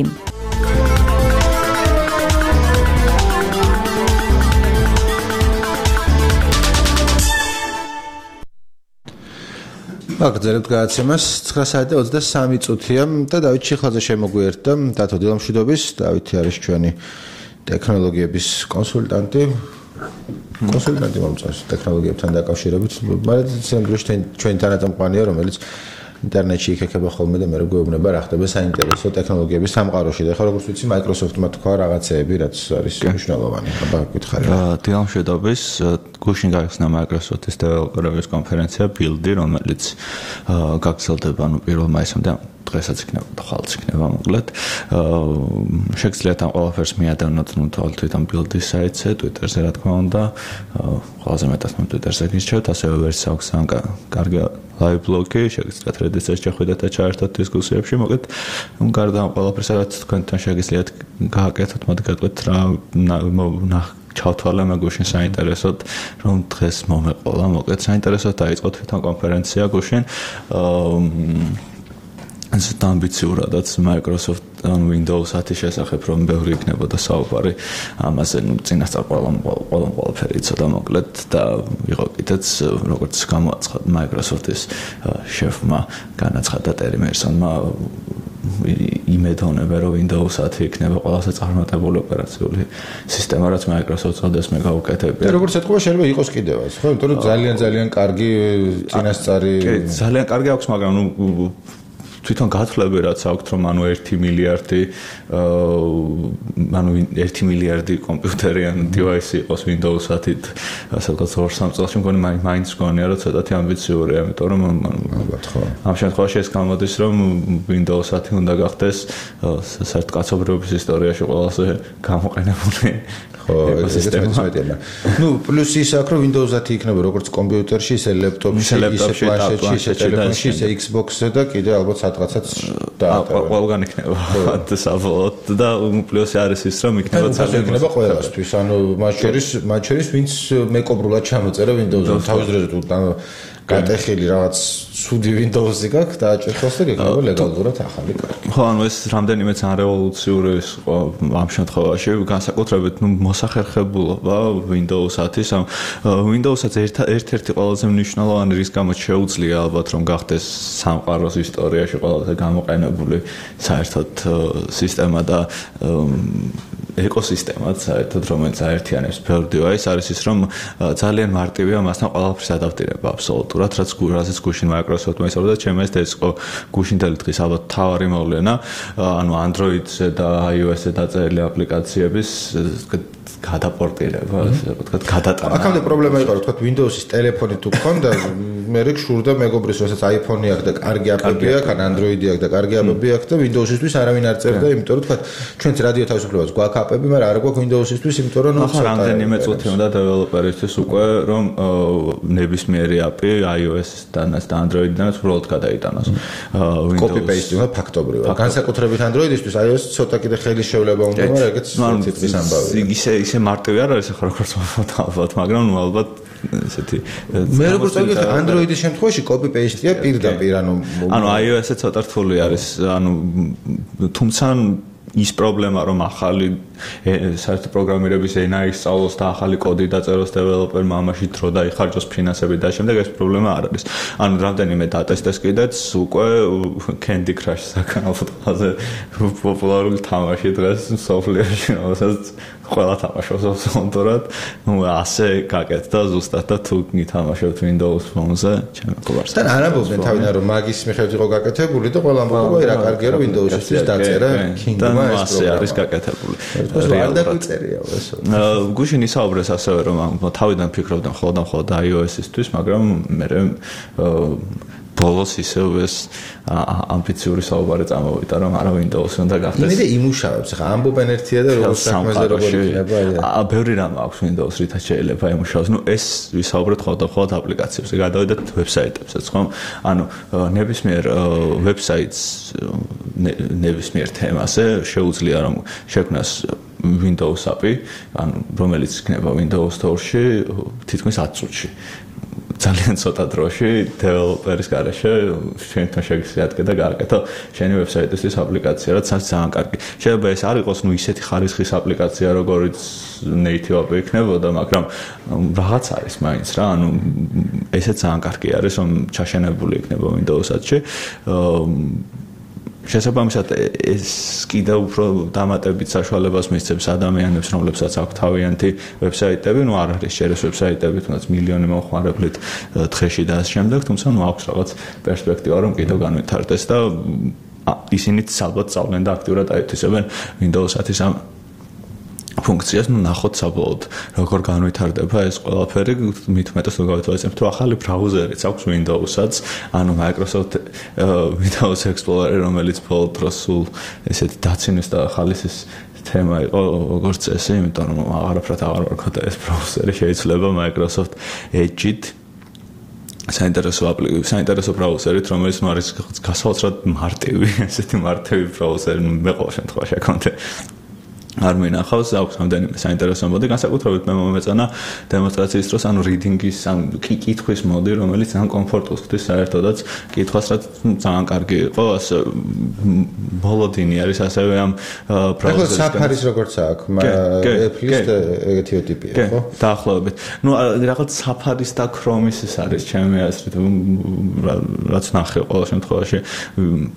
Speaker 2: აგრძელებთ გადაცემას ცხრა საათი და ოცდასამი წუთია და დავით ჩიხლაძე შემოგვიერთდა დათო დილამშვიდობის. დავითი არის ჩვენი ტექნოლოგიების კონსულტანტი. კონსულტანტი მომწონს ტექნოლოგიებთან დაკავშირებით, მაგრამ შემდგომში ჩვენი თანაწამყვანია, რომელიც ინტერნეტში იქნება ხოლმე და მე გვეუბნება რა ხდება საინტერესო ტექნოლოგიების სამყაროში. და ახლა როგორც ვიცი, Microsoft-მა თქვა რაღაცეები, რაც არის მნიშვნელოვანი. ხა გითხარი.
Speaker 15: დილამშვიდობის, გუშინ გაიხსნა Microsoft-ის დეველოპერების კონფერენცია Build-ი, რომელიც გაგრძელდება ნუ პირველ მაისამდე. დღესაც იქნება და ხვალც იქნება მოკლედ. შეგიძლიათ ამ ყველაფერს მიადევნოთ ნუ თვითონ Build-ის საიტზე, Twitter-ზე რა თქმა უნდა. ყველაზე მეტად მე Twitter-ზე გიჩვენებთ, ასევე ვერსია აქვს ან კარგი live blog-ი, შეგიძლიათ Reddit-ზე შეხვიდეთ და ჩაერთოთ დისკუსიებში. მოკლედ, ნუ გარდა ამ ყველაფერს, რაც თქვენთან შეგიძლიათ გააკეთოთ, მოდგატყვეთ რა ჩავთვალე მე გუშინ საინტერესოდ, რომ დღეს მომეყოლა. მოკლედ, საინტერესოდ დაიწყო თვითონ კონფერენცია გუშინ. ეს ამბიციურადაც Microsoft on Windows ათის შესახებ რომ ბევრი იქნებოდა საუბარი. ამაზე ნუ წინასწარ ყველა ყველა ყველაფერი იცოდა მოკლედ და იყო კიდეც როგორც გამოაცხადა Microsoft-ის შეფმა განაცხადა ტერი მერსონმა იმედონება რომ Windows ათი იქნება ყველაზე წარმატებული ოპერაციული სისტემა, რაც Microsoft წოდეს მე გავუკეთებია.
Speaker 2: როგორც ეთქვა შეიძლება იყოს კიდევაც, ხო? იმიტომ რომ ძალიან ძალიან კარგი წინასწარი
Speaker 15: კი, ძალიან კარგი აქვს, მაგრამ ნუ თვითონ გათვლები რაც აქვთ რომ ანუ ერთი მილიარდი ანუ ერთი მილიარდი კომპიუტერი ან device იყოს Windows ten-ით სადღაც ორ სამ წელში მგონი მაინც გონია რომ ცოტათი ამბიციურია იმიტომ რომ ალბათ ხო ამ შემთხვევაში ეს გამოდის რომ Windows ten უნდა გახდეს საერთოდ კაცობრიობის ისტორიაში ყველაზე გამოყენებული ხო ეკოსისტემა. Ну, плюс ის აქ რომ Windows ten იქნება როგორც კომპიუტერში, ისე ლეპტოპში, ისე პლანშეტში, ისე ტელეფონში, ისე Xbox-ზე და კიდე ალბათ სადღაცაც დაატოვება. ყველგან იქნება. საბოლოოდ და პლუს არის ის რომ იქნება ძალიან იქნება ყველასთვის. ანუ მათ შორის, მათ შორის ვინც მეკობრულად ჩამოწერა Windows-ზე, თავის დროზე თუ გატეხილი რაღაც სუდი Windows-ი გაქვს დააჭერხოს და გეკნება ლეგალურად ახალი კარგი. ხო, ანუ ეს რამდენიმე ძალიან რევოლუციური იყო ამ შემთხვევაში, განსაკუთრებით ნუ მოსახერხებულობა Windows ten-ის, ამ Windows-ს ერთ-ერთი ყველაზე მნიშვნელოვანი რის გამოც შეუძლია ალბათ რომ გახდეს სამყაროს ისტორიაში ყველაზე გამოყენებული საერთოდ სისტემა და ეკოსისტემაც საერთოდ რომელიც აერთიანებს ბევრ device არის ის რომ ძალიან მარტივია მასთან ყველაფრის ადაპტირება აბსოლუტურად რაც გურაზეც გუშინ Microsoft-მა ისწავლა და ჩემს ეს იყო გუშინ თელი დღის ალბათ თავარი მოვლენა ანუ Android-ზე და iOS-ზე დაწერილი აპლიკაციების გადაპორტირება ასე ვთქვათ გადატანა აქამდე პრობლემა იყო რომ ვთქვათ Windows-ის ტელეფონი თუ გქონდა მე რეკშურდა მეგობრის რასაც iPhone-ი აქვს და კარგი აპები აქვს ან Android-ი აქვს და კარგი აპები აქვს და Windows-ისთვის არავინ არ წერდა იმიტომ რომ ვთქვათ ჩვენც რადიო თავისუფლებას გვაქვს აპები მაგრამ არ გვაქვს Windows-ისთვის იმიტომ რომ ნუ რამდენიმე წუთი უნდა დეველოპერისთვის უკვე რომ ნებისმიერი აპი iOS-დან და Android-დანაც უბრალოდ გადაიტანოს copy paste უნდა ფაქტობრივად განსაკუთრებით Android-ისთვის iOS ცოტა კიდე ხელის შევლება უნდა მაგრამ ეგეც ციფრის ამბავია ისე ისე მარტივი არ არის ახლა როგორც ალბათ მაგრამ ნუ ალბათ ესეთი მე როგორც წავიდე Android-ის შემთხვევაში copy paste-ია პირდაპირ ანუ ანუ iOS-ზე ცოტა რთული არის ანუ თუმცა ის პრობლემა რომ ახალი საერთოდ პროგრამირების ენა ისწავლოს და ახალი კოდი დაწეროს დეველოპერმა ამაში დრო დაიხარჯოს ფინანსები და შემდეგ ეს პრობლემა არ არის. ანუ რამდენიმე დატესტეს კიდეც უკვე Candy Crush საკანალზე პოპულარული თამაში დღეს სოფლიოში რასაც ყველა თამაშობს აბსოლუტურად. ნუ ასე გაკეთდა ზუსტად და თუ გითამაშებთ Windows Phone-ზე, ჩემი ყურს. და არ ამბობდნენ თავიდან რომ მაგის მიხედვით იყო გაკეთებული და ყველა ამბობდა რა კარგია რომ Windows-ისთვის დაწერა Kingdom-მა ეს პროგრამა. არის გაკეთებული. არ დაგვიწერია ესო. გუშინ ისაუბრეს ასევე რომ თავიდან ფიქრობდნენ ხოლმე და ხოლმე iOS-ისთვის, მაგრამ მე ბოლოს ისევ ეს ამბიციური საუბარი წამოვიდა რომ არა Windows-ი უნდა გახდეს. მე იმუშავებს ხა ამბობენ ერთია და როგორ საქმეზე როგორ იქნება. აა ბევრი რამ აქვს Windows რითაც შეიძლება იმუშაოს. ნუ ეს ვისაუბრეთ ხოლმე ხოლმე აპლიკაციებზე. გადავიდეთ ვებსაიტებსაც, ხო? ანუ ნებისმიერ ვებსაიტს ნებისმიერ თემაზე შეუძლია რომ შექმნას Windows API, ანუ რომელიც იქნება Windows Store-ში თითქმის ათ წუთში. ძალიან ცოტა დროში დეველოპერის garaშე შენთან შეგიძლიათ და გააკეთო შენი ვებსაიტის აპლიკაცია, რაც ძალიან კარგი. შეიძლება ეს არ იყოს ნუ ისეთი ხარისხის აპლიკაცია, როგორც native API იქნებოდა, მაგრამ რაღაც არის მაინც რა, ანუ ესეც ძალიან კარგი არის, რომ ჩაშენებული იქნება Windows-ში. შესაბამისად ეს კიდევ უფრო დამატებით საშუალებას მისცემს ადამიანებს, რომლებსაც აქვს თავიანთი ვებსაიტები, ნუ არ არის შეერეს ვებსაიტები, თუნდაც მილიონი მომხმარებლით დღეში და ამ შემდეგ, თუმცა ნუ აქვს რაღაც პერსპექტივა, რომ კიდევ განვითარდეს და ისინიც ალბათ სწავლენ და აქტიურად აითვისებენ Windows ten-ის ამ ფუნქციას, ნუ ნახოთ საბოლოოდ როგორ განვითარდება ეს ყველაფერი, მით უმეტეს თუ გავეთვალისწინებთ, რომ ახალი ბრაუზერიც აქვს Windows-საც, ანუ Microsoft Windows Explorer, რომელიც ბოლო დროს სულ ესეთი დაცინვის და ხალისის თემა იყო, როგორც წესი, იმიტომ რომ აღარაფრად აღარ ვარქოდა ეს ბრაუზერი, შეიძლება Microsoft Edge-ით საინტერესო აპლიკაცია, საინტერესო ბრაუზერით, რომელიც ნუ არის გასაოცრად მარტივი, ესეთი მარტივი ბრაუზერი, მე ყოველ შემთხვევაში აქამდე არ მინახავს, აქვს რამდენიმე საინტერესო მოდი, განსაკუთრებით მე მომეწონა დემონსტრაციის დროს, ანუ reading-ის, ან კითხვის მოდი, რომელიც ძალიან კომფორტულს ხდის საერთოდაც, კითხვას რაც ძალიან კარგი იყო, ასე მოლოდინი არის ასევე ამ ბრაუზერის. ახლა Safari-ს როგორც აქვს, Apple-ის ეგეთი ტიპია, ხო? დაახლოებით. ნუ რაღაც Safari-ს და Chrome-ის არის ჩემი აზრით, რაც ნახე ყოველ შემთხვევაში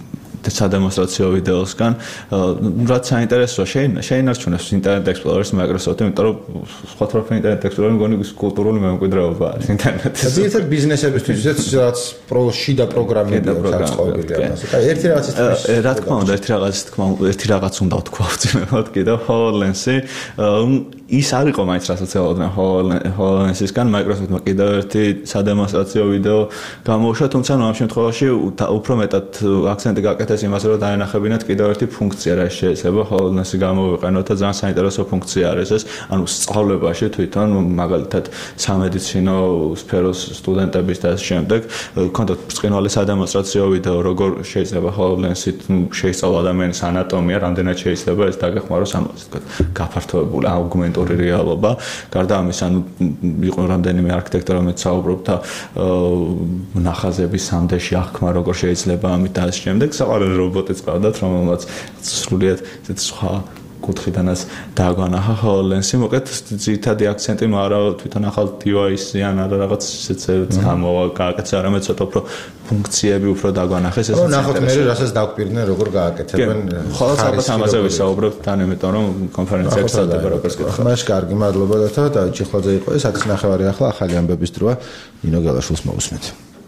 Speaker 15: სადემონსტრაციო ვიდეოსგან. რაც საინტერესოა, შეინარჩუნებს ინტერნეტ ექსპლორერის Microsoft-ი, იმიტომ რომ სხვა თორემ ინტერნეტ ექსპლორერი მგონი კულტურული მემკვიდრეობა არის ინტერნეტის.
Speaker 2: ზოგადად ბიზნესებისთვის რაც პროში და პროგრამები აქვს ყოველდღიურად. აი ერთი რაღაცის
Speaker 15: რა თქმა უნდა, ერთი რაღაცის თქმა უნდა, ერთი რაღაც უნდა ვთქვა ვწინებოდ კიდევ HoloLens-ი ის არ იყო მაინც რასაც ელოდნენ HoloLens-ისგან Microsoft-მა კიდევ ერთი სადემონსტრაციო ვიდეო გამოუშვა, თუმცა ამ შემთხვევაში უფრო მეტად აქცენტი გაკეთეს იმაზე, რომ დაენახებინათ კიდევ ერთი ფუნქცია, რაც შეიძლება HoloLens-ი გამოვიყენოთ და ძალიან საინტერესო ფუნქცია არის ეს, ანუ სწავლებაში თვითონ მაგალითად სამედიცინო სფეროს სტუდენტების და ამ შემდეგ კონტაქტ ბრწყინვალე სადემონსტრაციო ვიდეო, როგორ შეიძლება HoloLens-ით შეისწავლა ადამიანის ანატომია, რამდენად შეიძლება ეს დაგეხმაროს, ანუ ასე ვთქვათ, გაფართოებული აუგმენტური რეალობა. გარდა ამისა, ანუ იყო რამდენიმე არქიტექტორი, რომელიც საუბრობდა ნახაზების სამდეში აღქმა, როგორ შეიძლება ამით და ამ შემდეგ საყვარელი რობოტიც ყავდათ, რომელმაც სრულიად ესეთ სხვა კუთხიდანაც დააგვანახა HoloLens-ი. მოკლედ ძირითადი აქცენტი არა თვითონ ახალ device-ი ან არა რაღაც ისეც გამოვა გააკეთა, არამედ ცოტა უფრო ფუნქციები უფრო დაგვანახეს.
Speaker 2: ეს ნახოთ მე რასაც დაგვპირდნენ როგორ გააკეთებენ.
Speaker 15: ხოლო საერთოდ ამაზე ვისაუბრებთ თან, იმიტომ რომ კონფერენცია გრძელდება როგორც გითხარ.
Speaker 2: მაშ კარგი, მადლობა და დავით ჩიხლაძე იყო ეს ათის ნახევარი ახლა ახალი ამბების დროა. ნინო გელაშვილს მოусმეთ.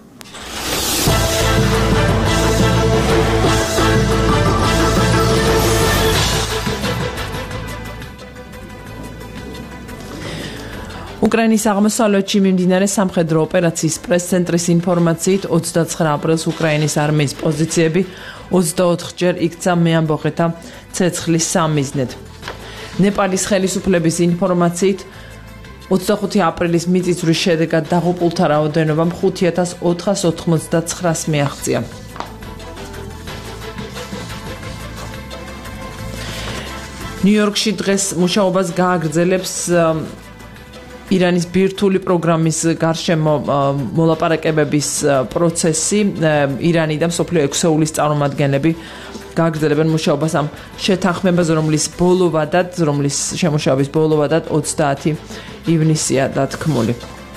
Speaker 3: უკრაინის აღმოსავლეთში მიმდინარე სამხედრო ოპერაციის პრეს-ცენტრის ინფორმაციით ოცდაცხრა აპრილს უკრაინის არმიის პოზიციები ოცდაოთხჯერ იქცა მეამბოხეთა ცეცხლის სამიზნედ. ნეპალის ხელისუფლების ინფორმაციით ოცდახუთი აპრილის მიწისძვრის შედეგად დაღუპულთა რაოდენობა ხუთი ათას ოთხას ოთხმოცდაცხრას მიაღწია. ნიუ-იორკში დღეს მუშაობას გააგრძელებს ირანის ბირთვული პროგრამის გარშემო მოლაპარაკებების პროცესი. ირანი და მსოფლიო ექვსეულის წარმომადგენლები გააგრძელებენ მუშაობას ამ შეთანხმებას, რომლის ბოლო ვადად, რომლის შემუშავების ბოლო ვადად ოცდაათი ივნისია დათქმული.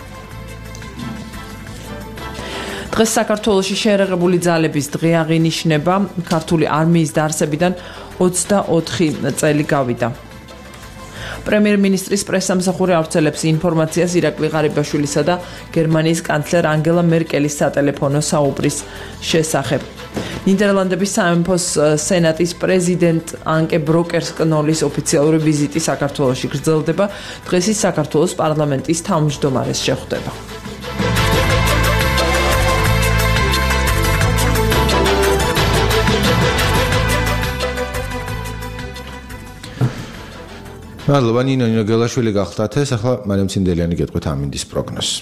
Speaker 3: დღეს საქართველოში შეერაღებული ძალების დღე აღინიშნება. ქართული არმიის დაარსებიდან ოცდაოთხი წელი გავიდა. პრემიერ-მინისტრის პრესსამსახური ავრცელებს ინფორმაციას ირაკლი ღარიბაშვილისა და გერმანიის კანცლერ ანგელა მერკელის სატელეფონო საუბრის შესახებ. ნიდერლანდების სამეფოს სენატის პრეზიდენტ ანკე ბროკერს კნოლის ოფიციალური ვიზიტი საქართველოში გრძელდება. დღეს ის საქართველოს პარლამენტის თავმჯდომარეს შეხვდება.
Speaker 2: მადლობა ნინო ნინო გელაშვილი გახდათ ეს ახლა მარიამ ცინდელიანი გეტყვით ამინდის პროგნოზს.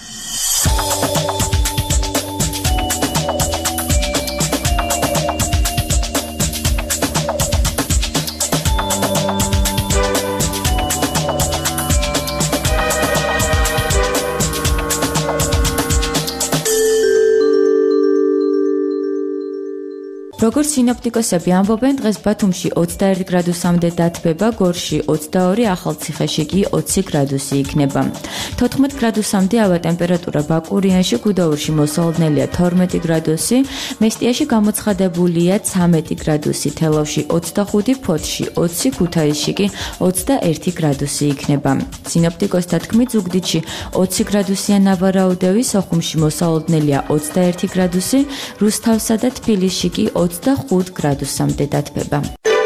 Speaker 14: როგორც სინოპტიკოსები ამბობენ, დღეს ბათუმში ოცდაერთი გრადუსამდე დათბება, გორში ოცდაორი, ახალციხეში კი ოცი გრადუსი იქნება. თოთხმეტ გრადუსამდე ავა ტემპერატურა ბაკურიანში, გუდაურში მოსალოდნელია თორმეტი გრადუსი, მესტიაში გამოცხადებულია ცამეტი გრადუსი, თელავში ოცდახუთი, ფოთში ოცი, ქუთაისში კი ოცდაერთი გრადუსი იქნება. სინოპტიკოსთა თქმით, ზუგდიდში ოცი გრადუსია ნავარაუდევი, სოხუმში მოსალოდნელია ოცდაერთი გრადუსი, რუსთავსა და თბილისში კი ოცდახუთ გრადუსამდე დათბება.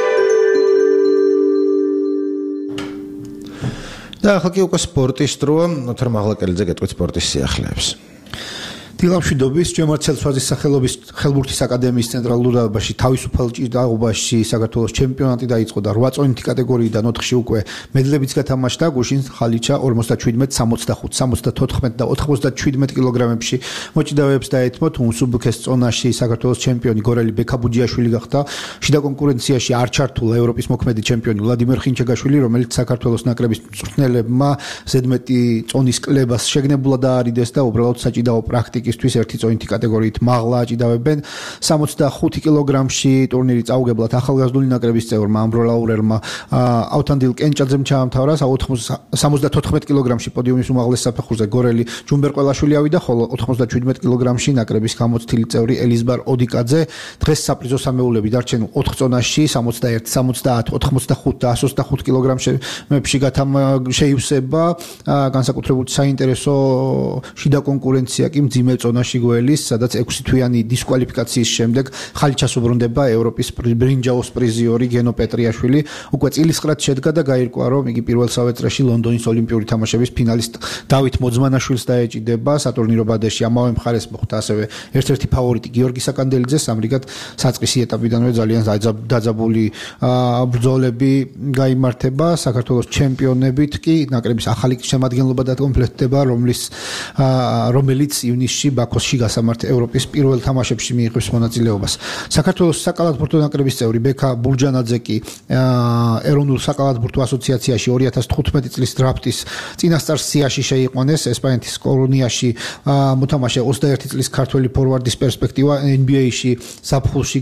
Speaker 2: და ახლა კი უკვე სპორტის დროა, ოთარ მაღლაკელიძე გეტყვით სპორტის სიახლეებს.
Speaker 16: დილამშვიდობის ჯემარ ცელცვაძის სახელობის ხელბურთის აკადემიის ცენტრალურ დარბაზში თავისუფალ ჭიდაობაში საქართველოს ჩემპიონატი დაიწყო და რვა წონითი კატეგორიიდან ოთხში უკვე მედლებიც გათამაშდა. გუშინ ხალიჩა ორმოცდაშვიდმეტ, სამოცდახუთ, სამოცდათოთხმეტ და ოთხმოცდაშვიდმეტ კილოგრამებში მოჭიდავეებს დაეთმოთ. უმსუბუქეს წონაში საქართველოს ჩემპიონი გორელი ბექაბუჯიაშვილი გახდა. შიდა კონკურენციაში არ ჩართულა ევროპის მოქმედი ჩემპიონი ვლადიმერ ხინჩეგაშვილი, რომელიც საქართველოს ნაკრების მწვრთნელებმა ზედმეტი წონის კლებას შეგნებულად აარიდეს და უბრალოდ საჭიდაო პრაქტიკის ოლიმპიადისტისთვის ერთი წონითი კატეგორიით მაღლა აჭიდავებენ. სამოცდახუთი კილოგრამში ტურნირი წაუგებლად ახალგაზრდული ნაკრების წევრმა ამბროლაურერმა ავთანდილ კენჭაძემ ჩაამთავრა. სამოცდათოთხმეტ კილოგრამში პოდიუმის უმაღლეს საფეხურზე გორელი ჯუმბერ ყველაშვილი ავიდა, ხოლო ოთხმოცდაჩვიდმეტ კილოგრამში ნაკრების გამოცდილი წევრი ელიზბარ ოდიკაძე. დღეს საპრიზო სამეულები დარჩენ ოთხ წონაში სამოცდაერთი, სამოცდაათი, ოთხმოცდახუთი და ათს ოცდახუთი კილოგრამში გათამ შეივსება. განსაკუთრებით საინტერესო შიდა კონკურენცია კი მძიმე წონაში გველის, სადაც ექვსი თვიანი დისკვალიფიკაციის შემდეგ ხალი ჩასუბრუნდება ევროპის ბრინჯაოს პრიზიორი გენო პეტრიაშვილი. უკვე წილისყრად შედგა და გაირკვა, რომ იგი პირველ სავეწრეში ლონდონის ოლიმპიური თამაშების ფინალისტ დავით მოძმანაშვილს დაეჭიდება. სატურნირო ბადეში ამავე მხარეს მოხვდა ასევე ერთ-ერთი ფავორიტი გიორგი საკანდელიძე. ამრიგად საწყისი ეტაპიდანვე ძალიან დაძაბული ბრძოლები გაიმართება. საქართველოს ჩემპიონებით კი ნაკრების ახალი შემადგენლობა დაკომპლექტდება, რომლის რომელიც ივნისში ბაქოში გასამართ ევროპის პირველ თამაშებში მიიღებს მონაწილეობას. საქართველოს საკალათბურთო ნაკრების წევრი ბექა ბურჯანაძე კი ეროვნულ საკალათბურთო ასოციაციაში ორი ათას თხუთმეტი წლის დრაფტის წინასწარ სიაში შეიყვანეს. ესპანეთის კოლონიაში მოთამაშე ოცდაერთი წლის ქართველი ფორვარდის პერსპექტივა ენ ბი ეი-ში საფხულში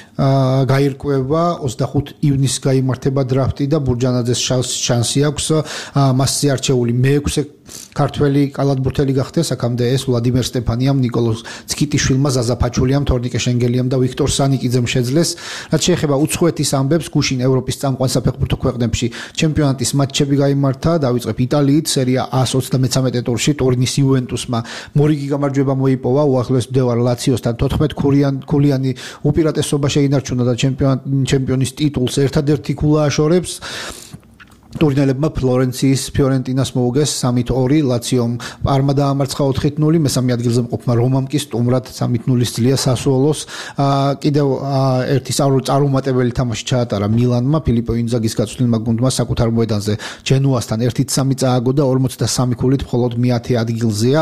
Speaker 16: გაირკვევა. ოცდახუთი ივნისს გაიმართება დრაფტი და ბურჯანაძეს შანსი აქვს მასზე არჩეული მეექვსე ქართველი კალათბურთელი გახდეს. აქამდე ეს ვლადიმერ სტეფანიამ, ნიკოლოზ ცკიტიშვილმა, ზაზა ფაჩულიამ, თორნიკე შენგელიამ და ვიქტორ სანიკიძემ შეძლეს. რაც შეეხება უცხოეთის ამბებს, გუშინ ევროპის წამყვან საფეხბურთო ქვეყნებში ჩემპიონატის მატჩები გაიმართა. დავიწყებ იტალიით, სერია A-ს ოცდამეცამეტე ტურში ტურინის იუვენტუსმა მორიგი გამარჯვება მოიპოვა. უახლოეს მდევარ ლაციოსთან თოთხმეტ ქულიანი უპირატესობა შეინარჩუნა და ჩემპიონის ტიტულს ერთადერთი ქულა აშორებს. ტურინელებმა ფლორენციის ფიორენტინას მოუგეს სამით ორი, ლაციომ პარმა დაამარცხა ოთხით ნული, მესამე ადგილზე მყოფმა რომამ კი სტუმრად სამით ნულის ძლია სასუოლოს. კიდევ ერთი წარუმატებელი თამაში ჩაატარა მილანმა, ფილიპო ინძაგის გაწვრთნილმა გუნდმა საკუთარ მოედანზე ჯენუასთან ერთით სამი წააგო და ორმოცდასამი ქულით მხოლოდ მეათე ადგილზეა.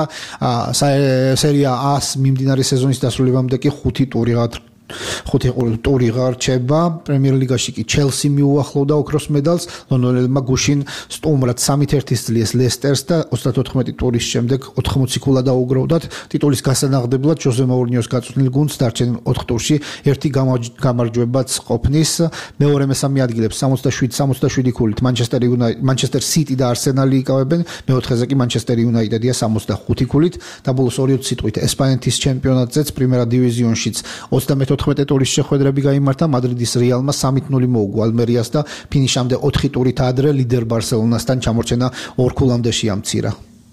Speaker 16: სერია A-ს მიმდინარე სეზონის დასრულებამდე კი ხუთი ტური ხუთი ტური გარჩება. პრემიერ ლიგაში კი ჩელსი მიუახლოვდა ოქროს მედალს. ლონდონელებმა გუშინ სტუმრად სამით ერთის ძლიეს ლესტერს და ოცდათოთხმეტი ტურის შემდეგ ოთხმოცი ქულა დაუგროვდათ. ტიტულის გასანაღდებლად ჟოზე მოურინიოს გაწვრთნილ გუნდს დარჩენ ოთხ ტურში ერთი გამარჯვებაც ყოფნის. მეორე მესამე ადგილებს სამოცდაშვიდი სამოცდაშვიდი ქულით მანჩესტერ იუნაიტედი, მანჩესტერ სიტი და არსენალი იკავებენ. მეოთხეზე კი მანჩესტერ იუნაიტედია სამოცდახუთი ქულით. და ბოლოს ორი სიტყვით ესპანეთის ჩემპიონატზეც პრიმერა დივიზიონშიც ოცდამეტი ოთხმეტე ტურის შეხვედრები გაიმართა. მადრიდის რეალმა სამით ნული მოუგო ალმერიას და ფინიშამდე ოთხი ტურით ადრე ლიდერ ბარსელონასთან ჩამორჩენა ორ ქულამდე შეამცირა.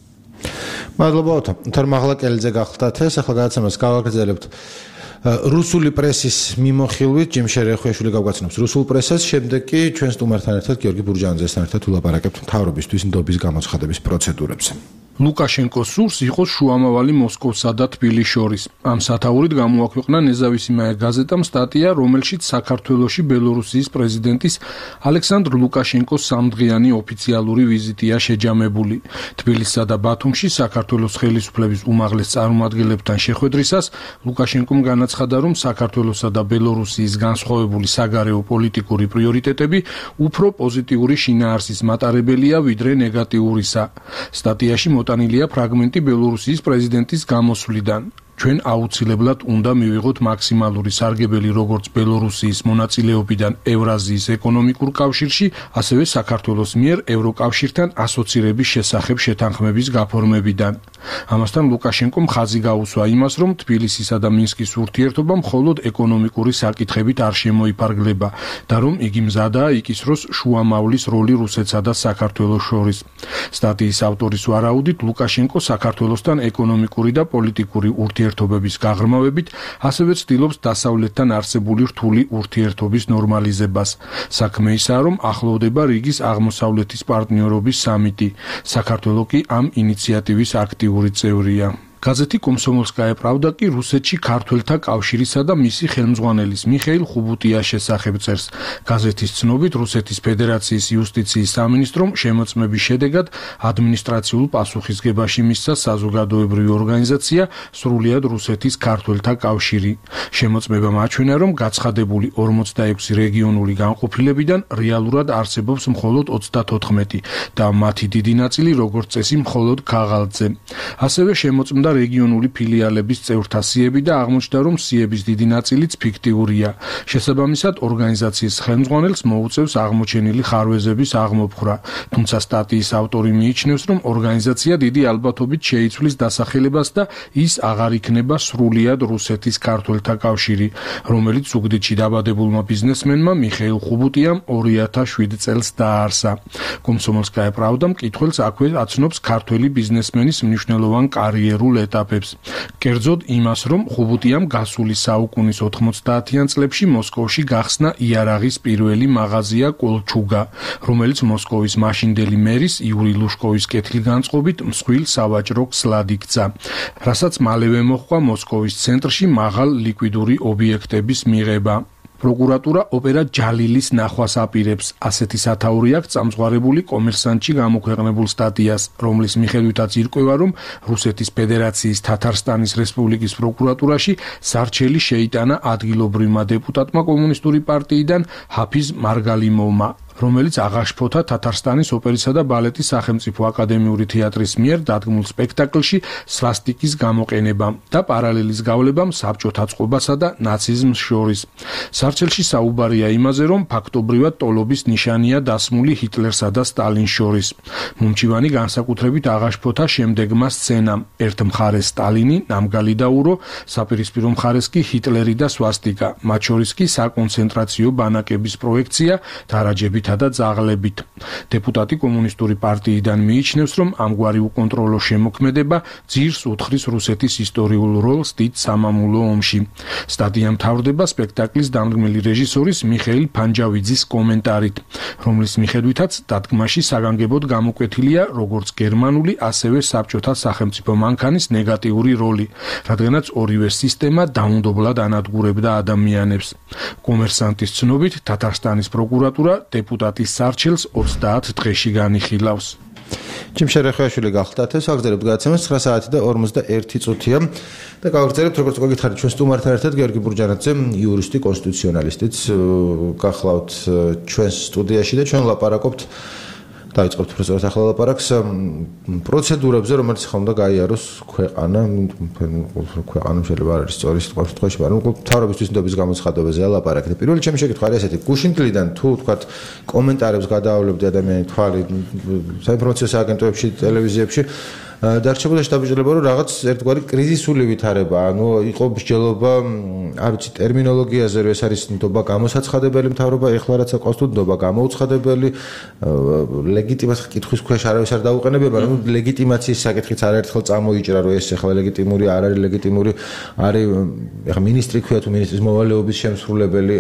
Speaker 2: მადლობა ოთო. თერ მაღლა კელიძე გახლდათ ეს. ახლა გადაცემას გავაგრძელებთ რუსული პრესის მიმოხილვით. ჯიმ შერეხუაშვილი გავგაცნობს რუსულ პრესას, შემდეგ კი ჩვენ სტუმართან ერთად გიორგი ბურჯანაძესთან ერთად ვილაპარაკებთ მთავრობისთვის ნდობის გამოცხადების პროცედურებზე.
Speaker 17: ლუკაშენკოს სურს იყოს შუამავალი მოსკოვსა და თბილისის შორის. ამ სათაურით გამოაქვეყნა ნეზავისიმაია გაზეტამ სტატია, რომელშიც საქართველოში ბელორუსიის პრეზიდენტის ალექსანდრ ლუკაშენკოს სამდღიანი ოფიციალური ვიზიტია შეჯამებული. თბილისსა და ბათუმში საქართველოს ხელისუფლების უმაღლეს წარმომადგენლებთან შეხვედრისას ლუკაშენკომ განაცხადა, რომ საქართველოსა და ბელორუსიის განსხვავებული საგარეო პოლიტიკური პრიორიტეტები უფრო პოზიტიური შინაარსის მატარებელია, ვიდრე ნეგატიურისა. სტატიაში მოტანილია ფრაგმენტი ბელორუსიის პრეზიდენტის გამოსვლიდან. ჩვენ აუცილებლად უნდა მივიღოთ მაქსიმალური სარგებელი როგორც ბელორუსიის მონაწილეობიდან ევრაზიის ეკონომიკურ კავშირში, ასევე საქართველოს მიერ ევროკავშირთან ასოცირების შესახებ შეთანხმების გაფორმებიდან. ამასთან ლუკაშენკომ ხაზი გაუსვა იმას, რომ თბილისისა და მინსკის ურთიერთობა მხოლოდ ეკონომიკური საკითხებით არ შემოიფარგლება და რომ იგი მზადაა იკისროს შუამავლის როლი რუსეთსა და საქართველოს შორის. სტატიის ავტორის ვარაუდით, ლუკაშენკო საქართველოსთან ეკონომიკური და პოლიტიკური ურთიერთობების გაღრმავებით ასევე ცდილობს დასავლეთთან არსებული რთული ურთიერთობის ნორმალიზებას. საქმე ისაა, რომ ახლოვდება რიგის აღმოსავლეთის პარტნიორობის სამიტი. საქართველო კი ამ ინიციატივის აქტიური წევრია. გაზეთი კომსომოლსკაია პრავდა კი რუსეთში ქართველთა კავშირისა და მისი ხელმძღვანელის მიხეილ ხუბუტიას შესახებ წერს. გაზეთის ცნობით, რუსეთის ფედერაციის იუსტიციის სამინისტრომ შემოწმების შედეგად ადმინისტრაციულ პასუხისგებაში მისცა საზოგადოებრივი ორგანიზაცია სრულიად რუსეთის ქართველთა კავშირი. შემოწმებამ აჩვენა, რომ გაცხადებული ორმოცდაექვსი რეგიონული განყოფილებიდან რეალურად არსებობს მხოლოდ ოცდათოთხმეტი და მათი დიდი ნაწილი როგორც წესი მხოლოდ ქაღალდზე. ასევე შემოწმდა რეგიონული ფილიალების წევრთა სიები და აღმოჩნდა, რომ სიების დიდი ნაწილიც ფიქტიურია. შესაბამისად, ორგანიზაციის ხელმძღვანელს მოუწევს აღმოჩენილი ხარვეზების აღმოფხვრა. თუმცა სტატიის ავტორი მიიჩნევს, რომ ორგანიზაცია დიდი ალბათობით შეიცვლის დასახელებას და ის აღარ იქნება სრულიად რუსეთის ქართველთა კავშირი, რომელიც ზუგდიდში დაბადებულმა ბიზნესმენმა მიხეილ ხუბუტიამ ორი ათას შვიდ წელს დააარსა. კომსომოლსკაია პრავდა მკითხველს აქვე აცნობს ქართველი ბიზნესმენის მნიშვნელოვან კარიერულ ეტაპებს. კერძოდ იმას, რომ ხუბუტიამ გასული საუკუნის ოთხმოცდაათიან წლებში მოსკოვში გახსნა იარაღის პირველი მაღაზია კოლჩუგა, რომელიც მოსკოვის მაშინდელი მერის იური ლუშკოვის კეთილგანწყობით მსხვილ სავაჭრო ქსლად იქცა, რასაც მალევე მოჰყვა მოსკოვის ცენტრში მაღალ ლიკვიდური ობიექტების მიღება. პროკურატურა ოპერა ჯალილის ნახვას აპირებს. ასეთი სათაური აქვს წამსვარებული კომერსანტში გამოქვეყნებულ სტატიას, რომლის მიხედვითაც ირკვევა, რომ რუსეთის ფედერაციის თათარსტანის რესპუბლიკის პროკურატურაში სარჩელი შეიტანა ადგილობრივმა დეპუტატმა კომუნისტური პარტიიდან ჰაფიზ მარგალიმოვმა, რომელიც აღაშფოთა თათარსტანის ოპერისა და ბალეტის სახელმწიფო აკადემიური თეატრის მიერ დადგმულ სპექტაკლში სვასტიკის გამოყენებამ და პარალელის გავლებამ საბჭოთა წყობასა და ნაციზმს შორის. სარჩელში საუბარია იმაზე, რომ ფაქტობრივად ტოლობის ნიშანია დასმული ჰიტლერსა და სტალინს შორის. მომჩივანი განსაკუთრებით აღაშფოთა შემდეგმა სცენამ: ერთ მხარეს სტალინი, ნამგალი დაურო, საპირისპირო მხარეს კი ჰიტლერი და სვასტიკა, მათ შორის კი საკონცენტრაციო ბანაკების პროექცია თარაჯებით და ძაღლებით. დეპუტატი კომუნისტური პარტიიდან მიიჩნევს, რომ ამგვარი უკონტროლო შემოქმედება ძირს უთხრის რუსეთის ისტორიულ როლს დიდ სამამულო ომში. სტატია მთავრდება სპექტაკლის დამდგმელი რეჟისორის მიხეილ ფანჯავიძის კომენტარით, რომლის მიხედვითაც დადგმაში საგანგებოდ გამოკვეთილია როგორც გერმანული, ასევე საბჭოთა სახელმწიფო მანქანის ნეგატიური როლი, რადგანაც ორივე სისტემა დაუნდობლად ანადგურებდა ადამიანებს. კომერსანტის ცნობით, თათარსტანის პროკურატურა დეპუტატის სარჩელს ოცდაათ დღეში განიხილავს.
Speaker 2: ჯიმშე რეხაშვილი გახლდათ, საგრძელებთ გადაცემას ცხრა საათი და ორმოცდაერთი წუთია და გავაგრძელებთ, როგორც გითხარით, ჩვენ სტუმართან ერთად გიორგი ბურჯანაძე, იურისტი, კონსტიტუციონალისტიც გახლავთ ჩვენს სტუდიაში და ჩვენ ლაპარაკობთ დაიწყებთ უბრალოდ ახლა ლაპარაკს პროცედურებზე, რომელიც ხომ უნდა გაიაროს ქვეყანა, ქვეყანა შეიძლება არ არის სწორი სიტყვაში, მაგრამ მთავრობისთვის ნდობის გამოცხადებაზე ლაპარაკეთ. პირველი ჩემი შეკითხვა არის ესეთი: გუშინდლიდან თუ თქვათ კომენტარებს გადაავლებდი ადამიანის თვალი საინფორმაციო სააგენტოებში, ტელევიზიებში, დარჩებოდა შეტაბიჭდილება, რომ რაღაც ერთგვარი კრიზისული ვითარება, ანუ იყო მსჯელობა, არ ვიცი, ტერმინოლოგიაზე, რომ ეს არის ნდობა გამოსაცხადებელი მთავრობა, ეხლა რაც აყვავს თუ ნდობა გამოუცხადებელი, ლეგიტიმაციის კითხვის ქვეშ არავის არ დაუყენებია, მაგრამ ლეგიტიმაციის საკითხიც არაერთხელ წამოიჭრა, რომ ეს ახლა ლეგიტიმური არ არის ლეგიტიმური, არის ახლა მინისტრი ქვია თუ მინისტრის მოვალეობის შემსრულებელი.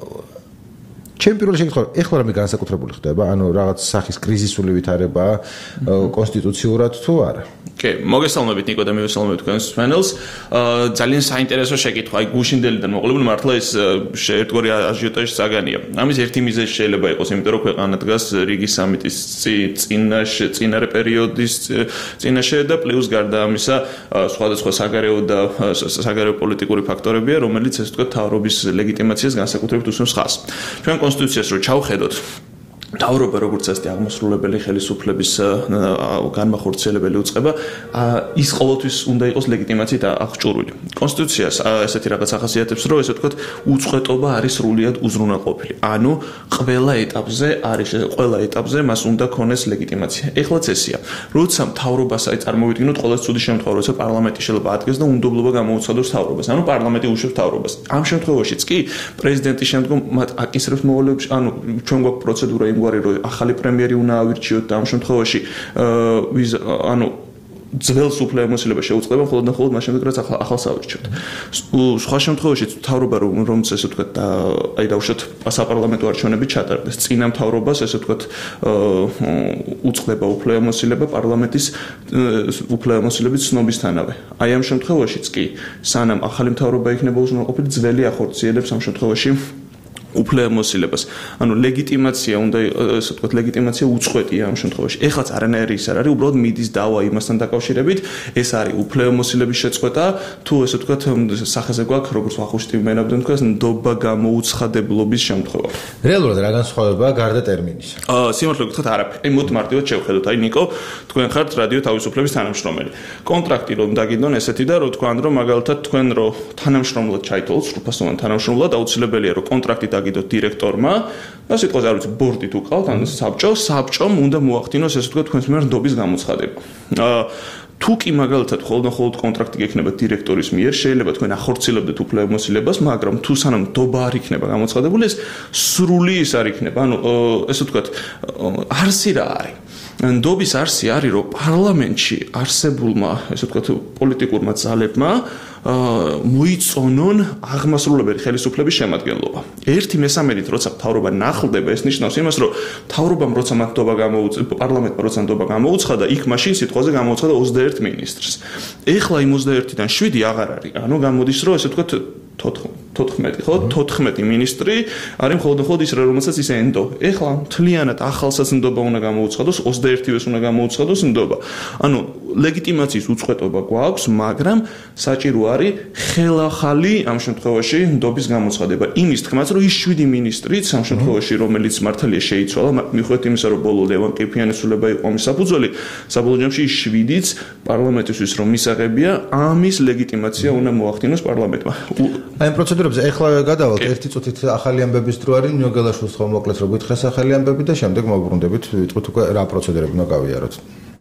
Speaker 2: ჩემი პირველი შეკითხვა, ეხლა რამე განსაკუთრებული ხდება, ანუ რაღაც სახის კრიზისული ვითარებაა კონსტიტუციურად თუ არა?
Speaker 18: კი, მოგესალმებით ნიკო და მივესალმებით თქვენს მსმენელს. ძალიან საინტერესო შეკითხვა. აი გუშინდელიდან მოყოლებული მართლა ეს ერთგვარი აჟიოტაჟი საგანია. ამის ერთი მიზეზი შეიძლება იყოს, იმიტომ რომ ქვეყანა დგას რიგის სამიტის წინაშე, წინარე პერიოდის წინაშე და პლუს გარდა ამისა სხვადასხვა საგარეო და საგარეო პოლიტიკური ფაქტორებია, რომელიც ესე ვთქვათ თავრობის ლეგიტიმაციას განსაკუთრებით უსვამს ხაზს. ჩვენ კონსტიტუციას რო ჩავხედოთ, მთავრობა როგორც ასეთი აღმასრულებელი ხელისუფლების განმახორციელებელი უწყება, ის ყოველთვის უნდა იყოს ლეგიტიმაციით აღჭურვილი. კონსტიტუციას ესეთი რაღაც ახასიათებს, რომ ესე ვთქვათ, უწყვეტობა არის სრულიად უზრუნველყოფილი. ანუ ყველა ეტაპზე არის, ყველა ეტაპზე მას უნდა ქონდეს ლეგიტიმაცია. ეხლაც ესეა. როცა მთავრობას აი წარმოვიდგინოთ, ყოველთვის ცუდი შემთხვევა, როცა პარლამენტი შეიძლება ადგეს და უნდობლობა გამოუცხადოს მთავრობას. ანუ პარლამენტი უშვებს მთავრობას. ამ შემთხვევაშიც კი პრეზიდენტი შემდგომ მათ აკისრებს მოვალეობის, ანუ ჩვენ გვაქვს პროცედურა იმგვარი, რომ ახალი პრემიერი უნდა ავირჩიოთ და ამ შემთხვევაში ანუ ძველს უფლებამოსილებას შეუწყდება მხოლოდ და მხოლოდ მას შემდეგ რაც ახალს ავირჩიოთ. სხვა შემთხვევაში მთავრობა რომ ესე ვთქვათ აი დავუშვათ საპარლამენტო არჩევნები ჩატარდეს, წინა მთავრობას ესე ვთქვათ უწყდება უფლებამოსილება პარლამენტის უფლებამოსილების ცნობისთანავე. აი ამ შემთხვევაშიც კი სანამ ახალი მთავრობა იქნება უზრუნველყოფილი, ძველი ახორციელებს ამ შემთხვევაში უფლებამოსილებას. ანუ ლეგიტიმაცია უნდა ასე ვთქვათ, ლეგიტიმაცია უწყვეტია ამ შემთხვევაში. ეხლაც არანაირი ის არ არის, უბრალოდ მიდის დავა იმასთან დაკავშირებით, ეს არის უფლებამოსილების შეწყვეტა, თუ ასე ვთქვათ, სახეზე გვაქვს, როგორც ვახუშტი მენაბდნენ თქვას, ნდობა გამოუცხადებლობის შემთხვევა.
Speaker 2: რეალურად რა განსხვავებაა გარდა ტერმინის?
Speaker 18: აა, სიმართლე გითხრათ, არაფერი. აი, მოთ მარტივად შევხედოთ. აი, ნიკო, თქვენ ხართ რადიო თავისუფლების თანამშრომელი. კონტრაქტი რომ დაგიდონ ესეთი და რომ თქვენ რომ მაგალითად თქვენ რომ თანამშრომლად ჩაითვალოთ, სრულფასოვან თანამშრომლად, აუცილებელია რომ კონტრაქტი დაგიდოთ დირექტორმა და სიტყვაზე არ ვიცი ბორდი თუ ყავთ ან საბჭო, საბჭომ უნდა მოახდინოს ესე ვთქვათ თქვენს მიერ ნდობის გამოცხადება. აა თუ კი მაგალითად ხოლმე კონტრაქტი გექნება დირექტორის მიერ, შეიძლება თქვენ ახორციელებდეთ უფლებამოსილებას, მაგრამ თუ სანამ ნდობა არ იქნება გამოცხადებული, ეს სრული ის არ იქნება. ანუ ესე ვთქვათ, არსი რა არის? ნდობის არსი არის, რომ პარლამენტში არსებულმა, ესე ვთქვათ, პოლიტიკურმა ძალებმა მოიწონონ აღმასრულებელი ხელისუფლების შემადგენლობა. ერთი მესამედით როცა მთავრობა ნახლდება, ეს ნიშნავს იმას, რომ მთავრობამ როცა მათ ნდობა გამოუცხადა, პარლამენტმა როცა ნდობა გამოუცხადა, იქ მაშინ სიტყვაზე გამოუცხადა ოცდაერთი მინისტრს. ეხლა იმ ოცდაერთიდან შვიდი აღარ არის. ანუ გამოდის, რომ ესე ვთქვათ, თოთხმეტი, ხო? თოთხმეტი მინისტრი არის მხოლოდ მხოლოდ ის რომელსაც ის ენდო. ეხლა მთლიანად ახალსაც ნდობა უნდა გამოუცხადოს, ოცდაერთივეს უნდა გამოუცხადოს ნდობა. ანუ ლეგიტიმაციის უწყვეტობა გვაქვს, მაგრამ საჭირო არის ხელახალი ამ შემთხვევაში ნდობის გამოცხადება. იმის თქმაც, რომ ის შვიდი მინისტრიც ამ შემთხვევაში, რომელიც მართალია შეიცვალა, მიუხედავად იმისა, რომ ბოლო ლევან ყიფიანის სულება იყო ამის საფუძველი, საბოლოო ჯამში ის შვიდიც პარლამენტისთვის რომ მისაღებია, ამის ლეგიტიმაცია უნდა მოახდინოს პარლამენტმა.
Speaker 2: აი ამ პროცედურებზე ეხლა გადავალთ ერთი წუთით ახალი ამბების დრო არის ნიოგელაშვილს ხომ მოკლედ რო გითხრას ახალი ამბები და შემდეგ მოვბრუნდებით ვიტყვით უკვე რა პროცედურები უნდა გავიაროთ.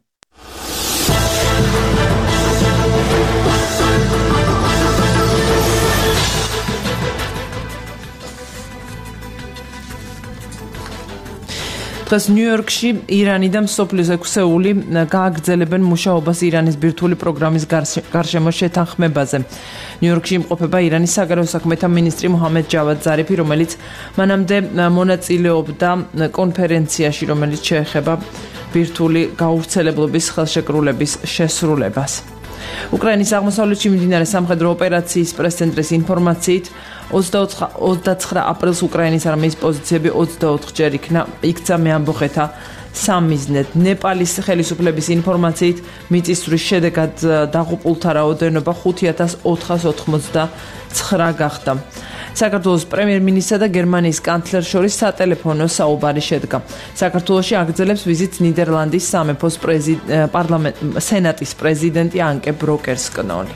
Speaker 3: დღეს ნიუ-იორკში ირანი და მსოფლიოს ექვსეული გააგრძელებენ მუშაობას ირანის ბირთვული პროგრამის გარშემო შეთანხმებაზე. ნიუ-იორკში იმყოფება ირანის საგარეო საქმეთა მინისტრი მუჰამედ ჯავად ზარიფი, რომელიც მანამდე მონაწილეობდა კონფერენციაში, რომელიც შეეხება ბირთვული გავრცელებლობის ხელშეკრულების შესრულებას. უკრაინის აღმოსავლეთში მიმდინარე სამხედრო ოპერაციის პრეს-ცენტრის ინფორმაციით ოცდაცხრა აპრილს უკრაინის არმიის პოზიციები ოცდაოთხჯერ იქნა იქცა მეამბოხეთა სამიზნედ. ნეპალის ხელისუფლების ინფორმაციით მიწისძვრის შედეგად დაღუპულთა რაოდენობა ხუთი ათას ოთხას ოთხმოცდაცხრა გახდა. საქართველოს პრემიერ-მინისტრსა და გერმანიის კანცლერს შორის სატელეფონო საუბარი შედგა. საქართველოში აგრძელებს ვიზიტს ნიდერლანდის სამეფოს პარლამენტ სენატის პრეზიდენტი ანკე ბროკერს-კნოლი.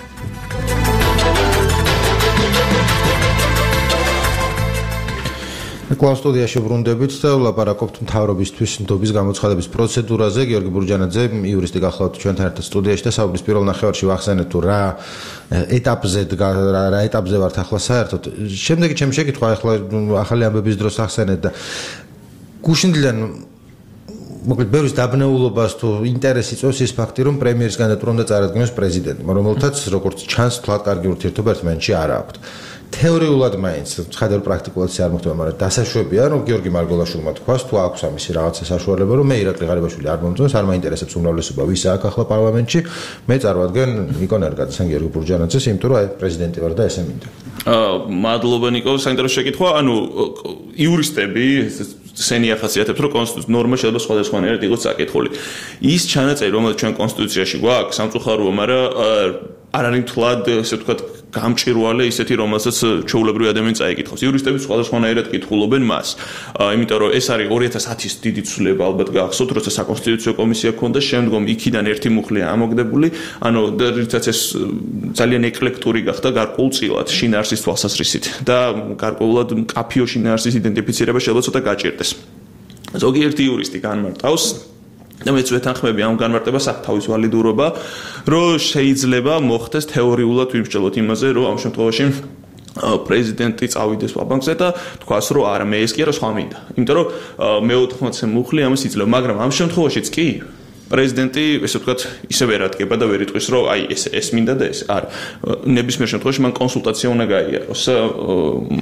Speaker 2: კლავ სტუდიაში ბრუნდებით და ვლაპარაკობთ მთავრობისთვის ნდობის გამოცხადების პროცედურაზე. გიორგი ბურჯანაძე, იურისტი გახლავთ ჩვენთან ერთად სტუდიაში და საუბრის პირველ ნახევარში ვახსენეთ თუ რა ეტაპზე რა ეტაპზე ვართ ახლა საერთოდ. შემდეგი ჩემი შეკითხვა ახლა ახალი ამბების დროს ახსენეთ და გუშინდლიდან მოკლედ ბევრის დაბნეულობას თუ ინტერესი წევს ის ფაქტი, რომ პრემიერის კანდიდატურა უნდა წარადგინოს პრეზიდენტმა, რომელთაც როგორც ჩანს, თვალ კარგი ურთიერთობა ერთმანეთში არ აქვთ. თეორიულად მაინც ხედავ პრაქტიკულად არ მოხდება, მაგრამ დასაშვებია, რომ გიორგი მარგოლაშვილმა თქვას, თუ აქვს ამისი რაღაცა საშუალება, რომ მე ირაკლი ღარიბაშვილი არ მომწონს, არ მაინტერესებს უმრავლესობა, ვის აქვს ახლა პარლამენტში, მე წარვადგენ ნიკო ნერგაძეს ან გიორგი ბურჯანაძეს, იმიტომ რომ აი პრეზიდენტი ვარ და ესე მინდა.
Speaker 18: აა, მადლობა ნიკო, საინტერესო შეკითხვა, ანუ იურისტები სენი ახასიათებს, რომ კონსტიტუციის ნორმა შეიძლება სხვადასხვანაირად იყოს საკითხული. ის ჩანაწერი, რომელიც ჩვენ კონსტიტუციაში გვაქვს, სამწუხაროა, მაგრამ არ არის თლად, ესე ვთქვათ, გამჭირვალე ისეთი, რომელსაც ჩვეულებრივი ადამიანი წაიკითხავს. იურისტები სხვადასხვანაირად კითხულობენ მას. იმიტომ რომ ეს არის ორი ათას ათის დიდი ცვლილება, ალბათ გახსოვთ, როცა საკონსტიტუციო კომისია ქონდა, შემდგომ იქიდან ერთი მუხლია ამოგდებული, ანუ რითაც ეს ძალიან ეკლექტური გახდა გარკვეულწილად შინაარსის თვალსაზრისით და გარკვეულად მკაფიო შინაარსის იდენტიფიცირება შეიძლება ცოტა გაჭირდეს. ზოგიერთი იურისტი განმარტავს და მეც ვეთანხმები ამ განმარტებას აქვს თავის ვალიდურობა, რომ შეიძლება მოხდეს თეორიულად ვიმსჯელოთ იმაზე, რომ ამ შემთხვევაში პრეზიდენტი წავიდეს აბანკზე და თქვას, რომ არა, მე ეს კი არა, სხვა მინდა. იმიტომ რომ მეოთხმოცე მუხლი ამას იძლევა, მაგრამ ამ შემთხვევაშიც კი პრეზიდენტი, ესე ვთქვათ, ისე ვერ ადგება და ვერ იტყვის, რომ აი ეს ეს მინდა და ეს არა. ნებისმიერ შემთხვევაში მან კონსულტაცია უნდა გაიაროს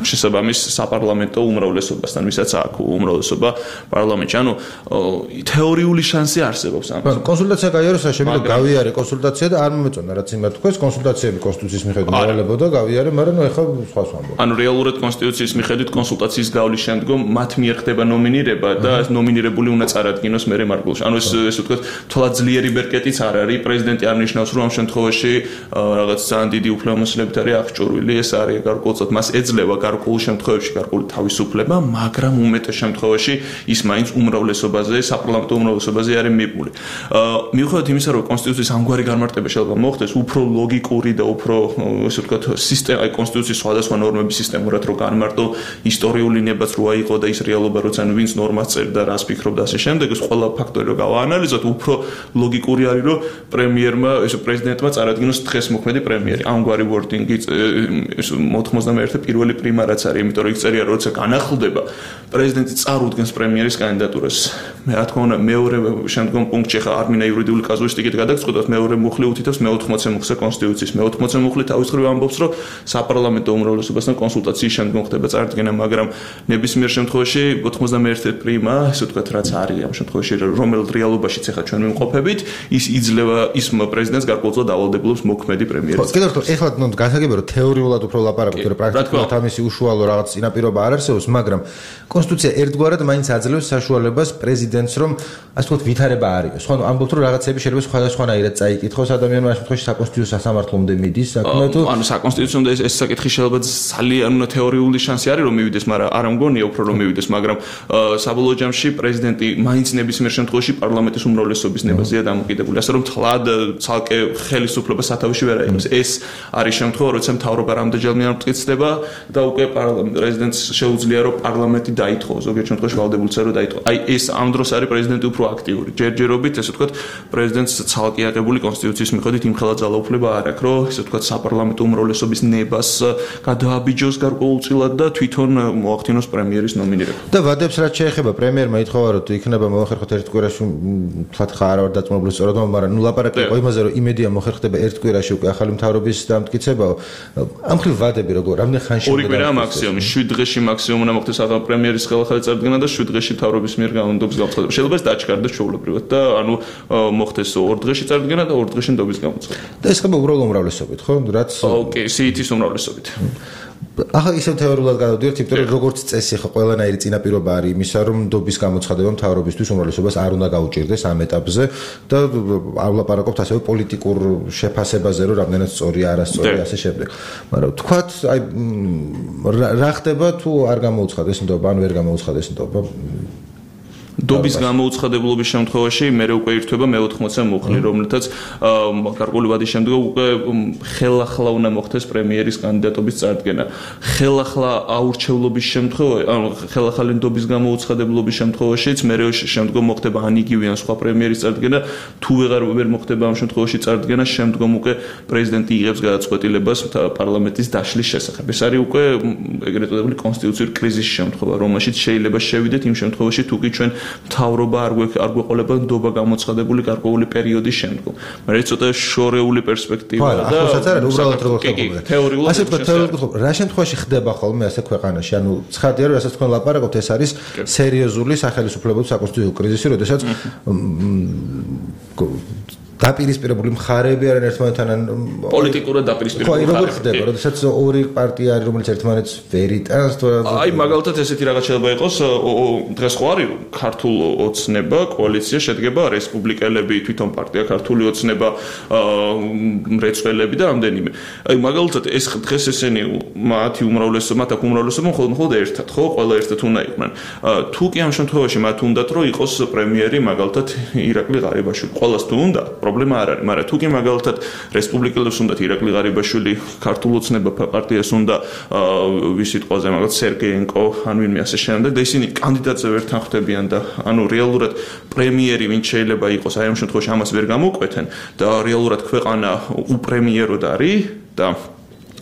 Speaker 18: შესაბამის საპარლამენტო უმრავლესობასთან, ვისაც აქვს უმრავლესობა პარლამენტში. ანუ თეორიული შანსი არსებობს ამას.
Speaker 2: კონსულტაცია გაიარეს, შემიძლია გავიარე კონსულტაცია და არ მომეწონა რაც იმათ თქვეს, კონსულტაციები კონსტიტუციის მიხედვით მოვალებოდა, გავიარე, მაგრამ ნუ ეხლა სხვა ვამბობ.
Speaker 18: ანუ რეალურად კონსტიტუციის მიხედვით კონსულტაციის გავლის შემდგომ მათ მიერ ხდება ნომინირება და ნომინირებული უნდა წარადგინოს მერე მარგულში. ანუ ეს ესე ვთქვათ, თვალად ძლიერი ბერკეტიც არ არის, პრეზიდენტი არ ნიშნავს, რომ ამ შემთხვევაში რაღაც ძალიან დიდი უფლებამოსილებით არის აღჭურვილი, ეს არის გარკვეულწოდ მას ეძლევა გარკვეულ შემთხვევებში გარკვეული თავისუფლება, მაგრამ უმეტეს შემთხვევაში ის მაინც უმრავლესობაზე, საპარლამენტო უმრავლესობაზე არის მიბული. მიუხედავად იმისა, რომ კონსტიტუციის ამგვარი განმარტება შეიძლება მოხდეს, უფრო ლოგიკური და უფრო ესე ვთქვათ, სისტემა, აი კონსტიტუციის სხვადასხვა ნორმების სისტემურად რო განმარტო, ისტორიული ნებაც რო აიღო და ის რეალობა როცა ვინც ნორმას წერდა, რას ფიქრობდა ასე შემდეგ, ეს ყველა ფაქტორი რო გავაანალიზოთ, უფრო ლოგიკური არის, რომ პრემიერმა, ესე პრეზიდენტმა წარადგინოს დღეს მოქმედი პრემიერი. ამგვარი wording-ი ოთხმოცდამეერთე პირველი პრიმა რაც არის, იმიტომ რომ იქ წერია, როცა განახლდება, პრეზიდენტი წარუდგენს პრემიერის კანდიდატურას. მე რა თქმა უნდა, მეორე შემდგომ პუნქტში ხა არ მინდა იურიდიული კაზუისტიკით გადაგწყვეტოთ, მეორე მუხლი უთითებს მე ოთხმოცე მუხლზე კონსტიტუციის. მე ოთხმოცე მუხლი თავის მხრივ ამბობს, რომ საპარლამენტო უმრავლესობასთან კონსულტაციის შემდგომ ხდება წარდგენა, მაგრამ ნებისმიერ შემთხვევაში ოთხმოცდამეერთე პრიმა, ესე ვთქვათ, რაც არის ამ შემთხვევაში, რომელ რეალობაშიც ახლა ჩვენ ვიმყოფებით, ის იძლევა ის პრეზიდენტს გარკვეულწილად დავალდებულებს მოქმედი პრემიერის.
Speaker 2: კიდევ ერთხელ, ეხლა ნუ გასაგებია, რომ თეორიულად უფრო ლაპარაკობთ, რომ პრაქტიკულად ამისი უშუალო რაღაც წინაპირობა არ არსებობს, მაგრამ კონსტიტუცია ერთგვარად მაინც აძლევს საშუალებას პრეზიდენტს, რომ ასე ვთქვათ, ვითარება არის. ხო, ამბობთ, რომ რაღაცები შეიძლება სხვადასხვანაირად წაიკითხოს ადამიანმა, ამ შემთხვევაში საკონსტიტუციო სასამართლომდე მიდის საქმე თუ
Speaker 18: ანუ საკონსტიტუციომდე ეს საკითხი შეიძლება ძალიან თეორიული შანსი არის, რომ მივიდეს, მაგრამ არ ამგონია უფრო რომ მივიდეს, მაგრამ საბოლოო ჯამში პრეზიდენტი მაინც ნებისმიერ შემთხვევაში პარლამენტის უმრავლესობის ნებაზეა დამოკიდებული. ასე რომ თლად ცალკე ხელისუფლება სათავეში ვერ აიღებს. ეს არის შემთხვევა, როცა მთავრობა რამდენჯერმე არ მტკიცდება და უკვე პრეზიდენტს შეუძლია რომ პარლამენტი დაითხოვოს, ზოგიერთ შემთხვევაში ვალდებულიც რომ დაითხოვოს. აი ეს ამ დროს არის პრეზიდენტი უფრო აქტიური. ჯერჯერობით, ესე ვთქვათ, პრეზიდენტს ცალკე აღებული კონსტიტუციის მიხედვით იმხელა ძალაუფლება არ აქვს, რომ ესე ვთქვათ, საპარლამენტო უმრავლესობის ნებას გადააბიჯოს გარკვეულწილად და თვითონ მოახდინოს პრემიერის ნომინირება.
Speaker 2: და ვადებს რაც შეეხება პრემიერმა ითხოვა, რომ იქნება მოახერხოთ ერთ კვირაში, თქვათ ხა არ ვარ დაწმობილი სწორად, მაგრამ ნუ ლაპარაკი იყო იმაზე, რომ იმედია მოახერხდება ერთ კვირაში უკვე ახალი მთავრობის დამტკიცებაო. ამ ხრივ ვადები როგორ, რამდენი ხანში
Speaker 18: ორი კვირა მაქსიმუმი, შვიდ დღეში მაქსიმუმ უნდა მოხდეს ახალ პრემიერის ხელახალი წარდგენა და შვიდ დღეში მთავრობის მიერ განონდობის გამოცხადება. შეიძლება ეს დაჩქარდეს ჩვეულებრივად და ანუ მოხდეს ორ დღეში წარდგენა და ორ დღეში ნდობის გამოცხადება.
Speaker 2: და ეს ხება უბრალოდ უმრავლესობით, ხო? რაც
Speaker 18: ოკეი, სიითის უმრავლესობით.
Speaker 2: ახლა ისევ თეორიულად გადავდივართ, იმიტომ რომ როგორც წესი ხო ყველანაირი წინაპირობა არის იმისა, რომ ნდობის გამოცხადება მთავრობისთვის უმრავლესობას არ უნდა გაუჭირდეს ამ ეტაპზე და არ ვლაპარაკობთ ასევე პოლიტიკურ შეფასებაზე, რომ რამდენად სწორია, არასწორია, ასე შემდეგ. მაგრამ თქვათ, აი რა ხდება თუ არ გამოუცხადეს ნდობა, ან ვერ გამოუცხადეს ნდობა?
Speaker 18: ნდობის გამოუცხადებულობის შემთხვევაში მე უკვე ირთვება მე ოთხმოცე მუხლი, რომლითაც გარკვეული ვადის შემდგომ უკვე ხელახლა უნდა მოხდეს პრემიერის კანდიდატობის წარდგენა. ხელახლა აურჩევლობის შემთხვევაში, ანუ ხელახალი ნდობის გამოუცხადებულობის შემთხვევაშიც მე შემდგომ მოხდება ან იგივე ან სხვა პრემიერის წარდგენა, თუ ვეღარ ვერ მოხდება ამ შემთხვევაში წარდგენა, შემდგომ უკვე პრეზიდენტი იღებს გადაწყვეტილებას პარლამენტის დაშლის შესახებ. ეს არის უკვე ეგრეთ წოდებული კონსტიტუციური კრიზისის შემთხვევა, რომელშიც შეიძლება შევიდეთ იმ შემთხვევაში, თუ კი ჩვენ მთავრობა არ არ გვეყოლება ნდობა გამოცხადებული გარკვეული პერიოდის შემდგომ. მაგრამ ეს ცოტა შორეული პერსპექტივაა და
Speaker 2: უბრალოდ როგორ ხდება.
Speaker 18: თეორიულად
Speaker 2: ასე თქვა, თეორიულად რა შემთხვევაში ხდება ხოლმე ასე ქვეყანაში? ანუ ცხადია, რომ რასაც თქვენ ლაპარაკობთ, ეს არის სერიოზული სახელმწიფოებრივი საკონსტიტუციო კრიზისი, როდესაც დაპირისპირებული მხარეები არიან ერთმანეთთან
Speaker 18: პოლიტიკურად დაპირისპირებული
Speaker 2: მხარეები. ხო, როგორ ხდება, როდესაც ორი პარტია არის, რომელიც ერთმანეთს ვერ იტანს, თუ
Speaker 18: აი მაგალითად ესეთი რაღაც შეიძლება იყოს, დღეს ხო არის ქართულ ოცნება, კოალიცია შედგება რესპუბლიკელები, თვითონ პარტია ქართული ოცნება, მრეწველები და რამდენიმე. აი მაგალითად ეს დღეს ესენი მათი უმრავლესობა, მათ აქ უმრავლესობა მხოლოდ ერთად, ხო, ყველა ერთად უნდა იყვნენ. თუ კი ამ შემთხვევაში მათ უნდათ რომ იყოს პრემიერი მაგალითად ირაკლი ღარიბაშვილი, ყველას თუ უნდა პრობლემა არ არის, მაგრამ თუ კი მაგალითად რესპუბლიკელებს უნდათ ირაკლი ღარიბაშვილი, ქართულ ოცნება პარტიას უნდა ვის სიტყვაზე მაგალითად სერგეენკო, ან ვინმე ასე შემდეგ და ისინი კანდიდატზე ვერ თანხმდებიან და ანუ რეალურად პრემიერი ვინც შეიძლება იყოს, აი ამ შემთხვევაში ამას ვერ გამოკვეთენ და რეალურად ქვეყანა უპრემიეროდ არის და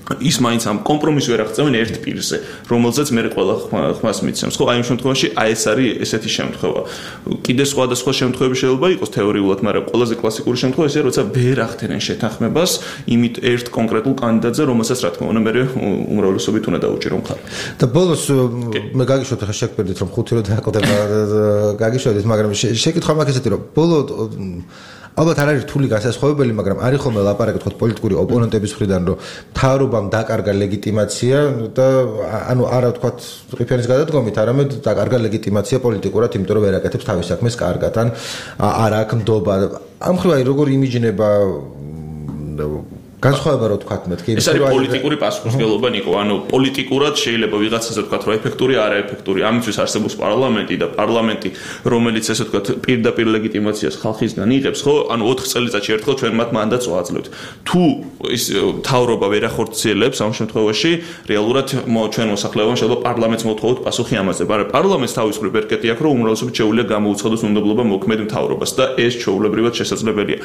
Speaker 18: ის მაინც ამ კომპრომისს ვერ აღწევენ ერთ პირზე, რომელზეც მე ყველა ხმას მიცემს. ხო, აი ამ შემთხვევაში აი ეს არის ესეთი შემთხვევა. კიდე სხვადასხვა შემთხვევები შეიძლება იყოს თეორიულად, მაგრამ ყველაზე კლასიკური შემთხვევა ისეა, როცა ვერ ახდენენ შეთანხმებას იმით ერთ კონკრეტულ კანდიდატზე, რომელსაც რა თქმა უნდა მე უმრავლესობით უნდა დაუჭირო მხარი.
Speaker 2: და ბოლოს მე გაგიშვათ ახლა შეგპირდით რომ ხუთი რო დააკვდება გაგიშვათ, მაგრამ შეკითხვა მაქვს ესეთი რომ ბოლო ალბათ არ არის რთული განსაზღვრავებელი, მაგრამ არის ხოლმე ლაპარაკი თქვა პოლიტიკური ოპონენტების მხრიდან, რომ მთავრობამ დაკარგა ლეგიტიმაცია და ანუ არა თქვა ყიფიანის გადადგომით, არამედ დაკარგა ლეგიტიმაცია პოლიტიკურად, იმიტომ რომ ვერ აკეთებს თავის საქმეს კარგად, ან არ აქვს ნდობა. ამ ხრივ აი როგორ იმიჯნება განსხვავება რო თქვათ მეთქი
Speaker 18: ეს არის პოლიტიკური პასუხისმგებლობა ნიკო, ანუ პოლიტიკურად შეიძლება ვიღაცაზე თქვათ რომ ეფექტური არა ეფექტური, ამისთვის არსებობს პარლამენტი და პარლამენტი რომელიც ესე თქვათ პირდაპირ ლეგიტიმაციას ხალხისგან იღებს, ხო? ანუ ოთხ წელიწადში ერთხელ ჩვენ მათ მანდატს ვაძლევთ. თუ ის მთავრობა ვერ ახორციელებს ამ შემთხვევაში რეალურად ჩვენ მოსახლეობამ შეიძლება პარლამენტს მოვთხოვოთ პასუხი ამაზე, მაგრამ პარლამენტს თავის მხრივ ერკეტი აქვს რომ უმრავლესობით შეუძლია გამოუცხადოს უნდობლობა მოქმედ მთავრობას და ეს ჩვეულებრივად შესაძლებელია.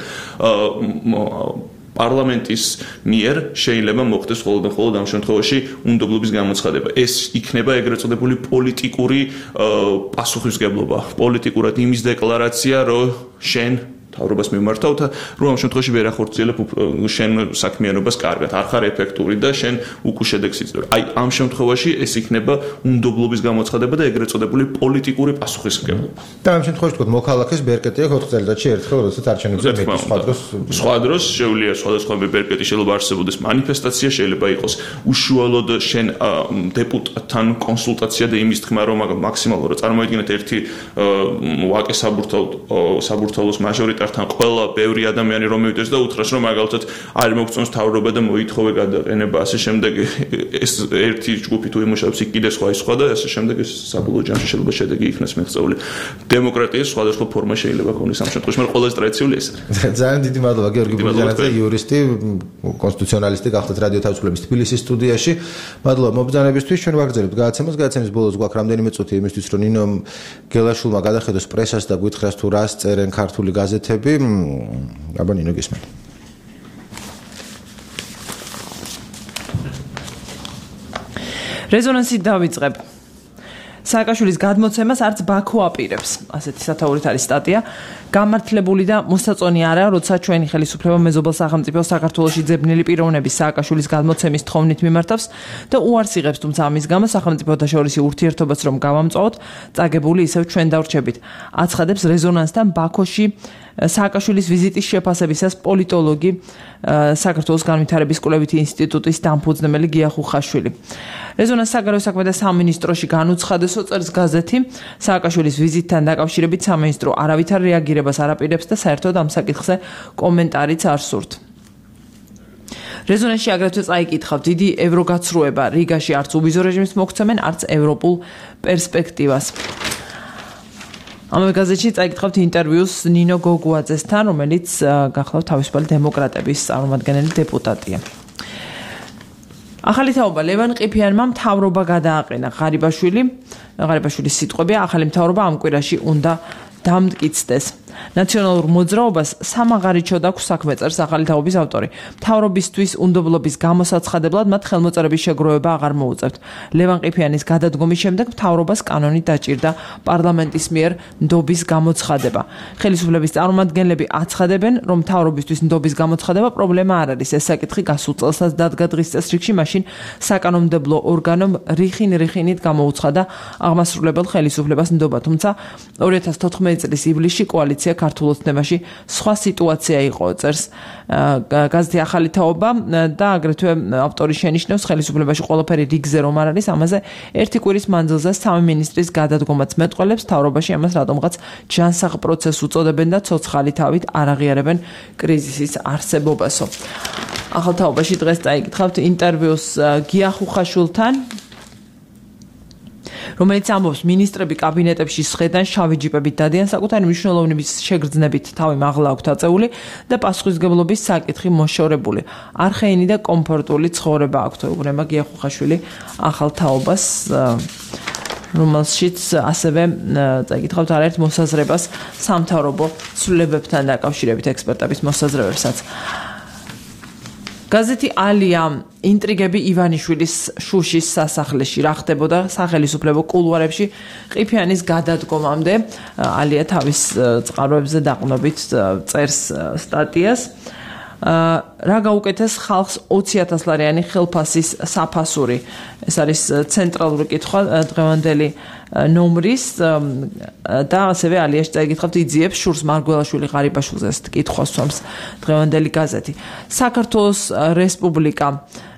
Speaker 18: პარლამენტის მიერ შეიძლება მოხდეს მხოლოდ და მხოლოდ ამ შემთხვევაში უნდობლობის გამოცხადება. ეს იქნება ეგრეთ წოდებული პოლიტიკური პასუხისმგებლობა, პოლიტიკურად იმის დეკლარაცია, რომ შენ მთავრობას მიმართავ და რომ ამ შემთხვევაში ვერ ახორციელებ შენ საქმიანობას კარგად, არ ხარ ეფექტური და შენ უკუ შედეგს იძლევ. აი ამ შემთხვევაში ეს იქნება უნდობლობის გამოცხადება და ეგრეთ წოდებული პოლიტიკური პასუხისმგებლობა.
Speaker 2: და ამ შემთხვევაში თქვა მოქალაქეს ბერკეტი აქვს ოთხ წელიწადში ერთხელ, როდესაც არჩევნებზე მეტი სხვა დროს
Speaker 18: სხვა დროს შეუძლია სხვადასხვა ბერკეტი შეიძლება არსებობდეს მანიფესტაცია, შეიძლება იყოს უშუალოდ შენ დეპუტატთან კონსულტაცია და იმის თქმა რომ მაქსიმალურად წარმოიდგინეთ ერთი ვაკე საბურთალოს მაჟორიტართან ყველა ბევრი ადამიანი რომ მივიდეს და უთხრას რომ მაგალითად არ მოგწონს თავრობა და მოითხოვე გადაყენება ასე შემდეგ ეს ერთი ჯგუფი თუ იმუშავებს იქ კიდე სხვა სხვა და ასე შემდეგ ეს საბოლოო ჯამში შეიძლება შედეგი იქნას მიღწეული. დემოკრატიის სხვადასხვა ფორმა შეიძლება ქონდეს ამ შემთხვევაში, მაგრამ ყველაზე ტრადიციული ეს არის.
Speaker 2: ძალიან დიდი მადლობა გიორგი ბურჯანაძე, იურისტი, კონსტიტუციონალისტი გახდათ რადიო თავისუფლების თბილისის სტუდიაში. მადლობა მობრძანებისთვის. ჩვენ ვაგრძელებთ გადაცემას. გადაცემის ბოლოს გვაქვს რამდენიმე წუთი იმისთვის, რომ ნინო გელაშვილმა გადახედოს პრესას და გვითხრას თუ რას წერენ ქართული გაზეთები. აბა ნინო გისმენთ.
Speaker 3: რეზონანსი დავიწყებ. სააკაშვილის გადმოცემას არც ბაქო აპირებს. ასეთი სათაურით არის სტატია. გამართლებული და მოსაწონი არაა, როცა ჩვენი ხელისუფლება მეზობელ სახელმწიფოს საქართველოში ძებნილი პიროვნების სააკაშვილის გადმოცემის თხოვნით მიმართავს და უარს იღებს, თუმცა ამის გამო სახელმწიფოთა შორისი ურთიერთობაც რომ გავამწვავოთ, წაგებული ისევ ჩვენ დავრჩებით. აცხადებს რეზონანსთან ბაქოში სააკაშვილის ვიზიტის შეფასებისას პოლიტოლოგი საქართველოს განვითარების კვლევითი ინსტიტუტის დამფუძნებელი გია ხუხაშვილი. რეზონანს საგარეო საქმეთა სამინისტროში განუცხადეს, წერს გაზეთი, სააკაშვილის ვიზიტთან დაკავშირებით სამინისტრო არავითარ რეაგირებას არ აპირებს და საერთოდ ამ საკითხზე კომენტარიც არ სურთ. რეზონანსში აგრეთვე წაიკითხავთ, დიდი ევროგაცრუება რიგაში არც უბიზო რეჟიმის მოგცემენ, არც ევროპულ პერსპექტივას. ამავე გაზეთში წაიკითხავთ ინტერვიუს ნინო გოგუაძესთან, რომელიც გახლავთ თავისუფალი დემოკრატების წარმომადგენელი დეპუტატია. ახალი თაობა ლევან ყიფიანმა მთავრობა გადააყენა. ღარიბაშვილი, ღარიბაშვილის სიტყვებია, ახალი მთავრობა ამ კვირაში უნდა დამტკიცდეს. ნაციონალურ მოძრაობას სამაღარიჩოდ აქვს საქმე, წერს ახალი თაობის ავტორი. მთავრობისთვის უნდობლობის გამოსაცხადებლად მათ ხელმოწერების შეგროვება აღარ მოუწევთ. ლევან ყიფიანის გადადგომის შემდეგ მთავრობას კანონით დაჭირდა პარლამენტის მიერ ნდობის გამოცხადება. ხელისუფლების წარმომადგენლები აცხადებენ, რომ მთავრობისთვის ნდობის გამოცხადება პრობლემა არ არის. ეს საკითხი გასულ წელსაც დადგა დღის წესრიგში, მაშინ საკანონმდებლო ორგანომ რიხინ-რიხინით გამოუცხადა აღმასრულებელ ხელისუფლებას ნდობა, თუმცა ორი ათას თოთხმეტი წლის ივლისში კოალიცია ქართულ ოცნებაში სხვა სიტუაცია იყო, წერს გაზეთი ახალი თაობა და აგრეთვე ავტორი შენიშნავს, ხელისუფლებაში ყველაფერი რიგზე რომ არ არის, ამაზე ერთი კვირის მანძილზე სამი მინისტრის გადადგომაც მეტყველებს, მთავრობაში ამას რატომღაც ჯანსაღ პროცესს უწოდებენ და ცოცხალი თავით არ აღიარებენ კრიზისის არსებობასო. ახალ თაობაში დღეს წაიკითხავთ ინტერვიუს გია ხუხაშვილთან, რომელიც ამბობს, მინისტრები კაბინეტებში სხედან შავი ჯიპებით დადიან, საკუთარი მნიშვნელოვნების შეგრძნებით თავი მაღლა აქვთ აწეული და პასუხისმგებლობის საკითხი მოშორებული. არხეინი და კომფორტული ცხოვრება აქვთ, ეუბნება გია ხუხაშვილი ახალ თაობას, რომელშიც ასევე წაიკითხავთ არაერთ მოსაზრებას სამთავრობო ცვლილებებთან დაკავშირებით, ექსპერტების მოსაზრებებსაც. გაზეთი ალია ინტრიგები ივანიშვილის შუშის სასახლეში რა ხდებოდა სახელმწიფო კულუარებში ყიფიანის გადადგომამდე ალია თავის წყაროებზე დაყრდნობით წერს სტატიას რა გაუკეთეს ხალხს ოცი ათას ლარიანი ხელფასის საფასური ეს არის ცენტრალური კითხვა დღევანდელი ნომრის და ასევე ალიაში წაიკითხავთ იძიებს შურს მარგველაშვილი ღარიბაშვილზე ეს კითხვას სვამს დღევანდელი გაზეთი საქართველოს რესპუბლიკა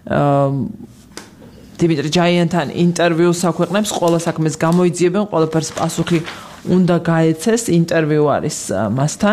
Speaker 3: დიმიტრი ჯაიანთან ინტერვიუს აქვეყნებს ყველა საქმეს გამოიძიებენ ყველაფერს პასუხი უნდა გაეცეს ინტერვიუ არის მასთან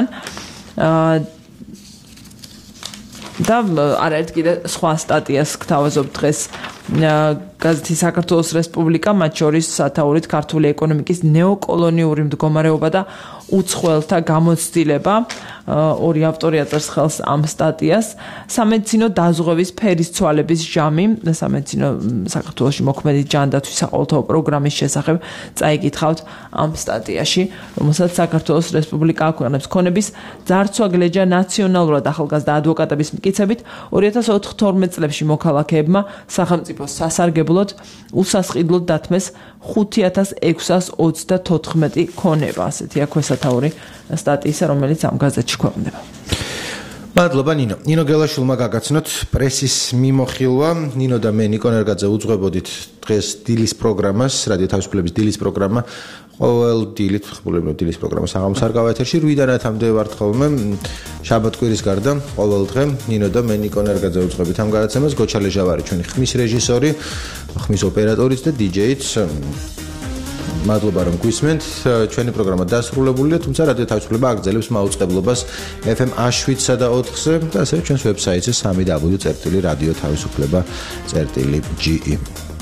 Speaker 3: და არაერთ კიდე სხვა სტატიას გთავაზობ დღეს გაზეთი საქართველოს რესპუბლიკა მათ შორის სათაურით ქართული ეკონომიკის ნეოკოლონიური მდგომარეობა და უცხოელთა გამოცდილება ორი ავტორი აწერს ხელს ამ სტატიას სამედიცინო დაზღვევის ფერის ცვალების ჟამი სამედიცინო საქართველოში მოქმედი ჯანდაცვის საყოველთაო პროგრამის შესახებ წაიკითხავთ ამ სტატიაში რომელსაც საქართველოს რესპუბლიკა აქვეყნებს ქონების ძარცვა გლეჯა ნაციონალურად ახალგაზრდა ადვოკატების მტკიცებით ორი ათას თორმეტ წლებში მოქალაქეებმა სახელმწიფო სასარგებლოდ უსასყიდლოდ დათმეს ხუთი ათას ექვსას ოცდათოთხმეტი ქონება ასეთი აქვს სათაური სტატიისა რომელიც ამ გაზეთში ქვეყნდება. მადლობა ნინო. ნინო გელაშვილმა გაგაცნოთ პრესის მიმოხილვა. ნინო და მე ნიკო ნერგაძე უძღვებოდით დღეს დილის პროგრამას, რადიო თავისუფლების დილის პროგრამა. ყოველ დილით, ხმულობრივ დილის პროგრამა საღამოს არ გავა ეთერში რვიდან ათამდე ვართ ხოლმე. შაბათ-კვირის გარდა ყოველ დღე ნინო და მე ნიკო ნერგაძე უძღვებით ამ გადაცემას. გოჩალე ჟავარი ჩვენი ხმის რეჟისორი, ხმის ოპერატორიც და დიჯეიც. მადლობა რომ გვისმენთ ჩვენი პროგრამა დასრულებულია თუმცა რადიო თავისუფლება აგრძელებს მაუწყებლობას ეფ ემ შვიდსა და ოთხზე და ასევე ჩვენს ვებსაიტზე სამი დაბლიუ წერტილი რადიო თავისუფლება წერტილი ჯი ი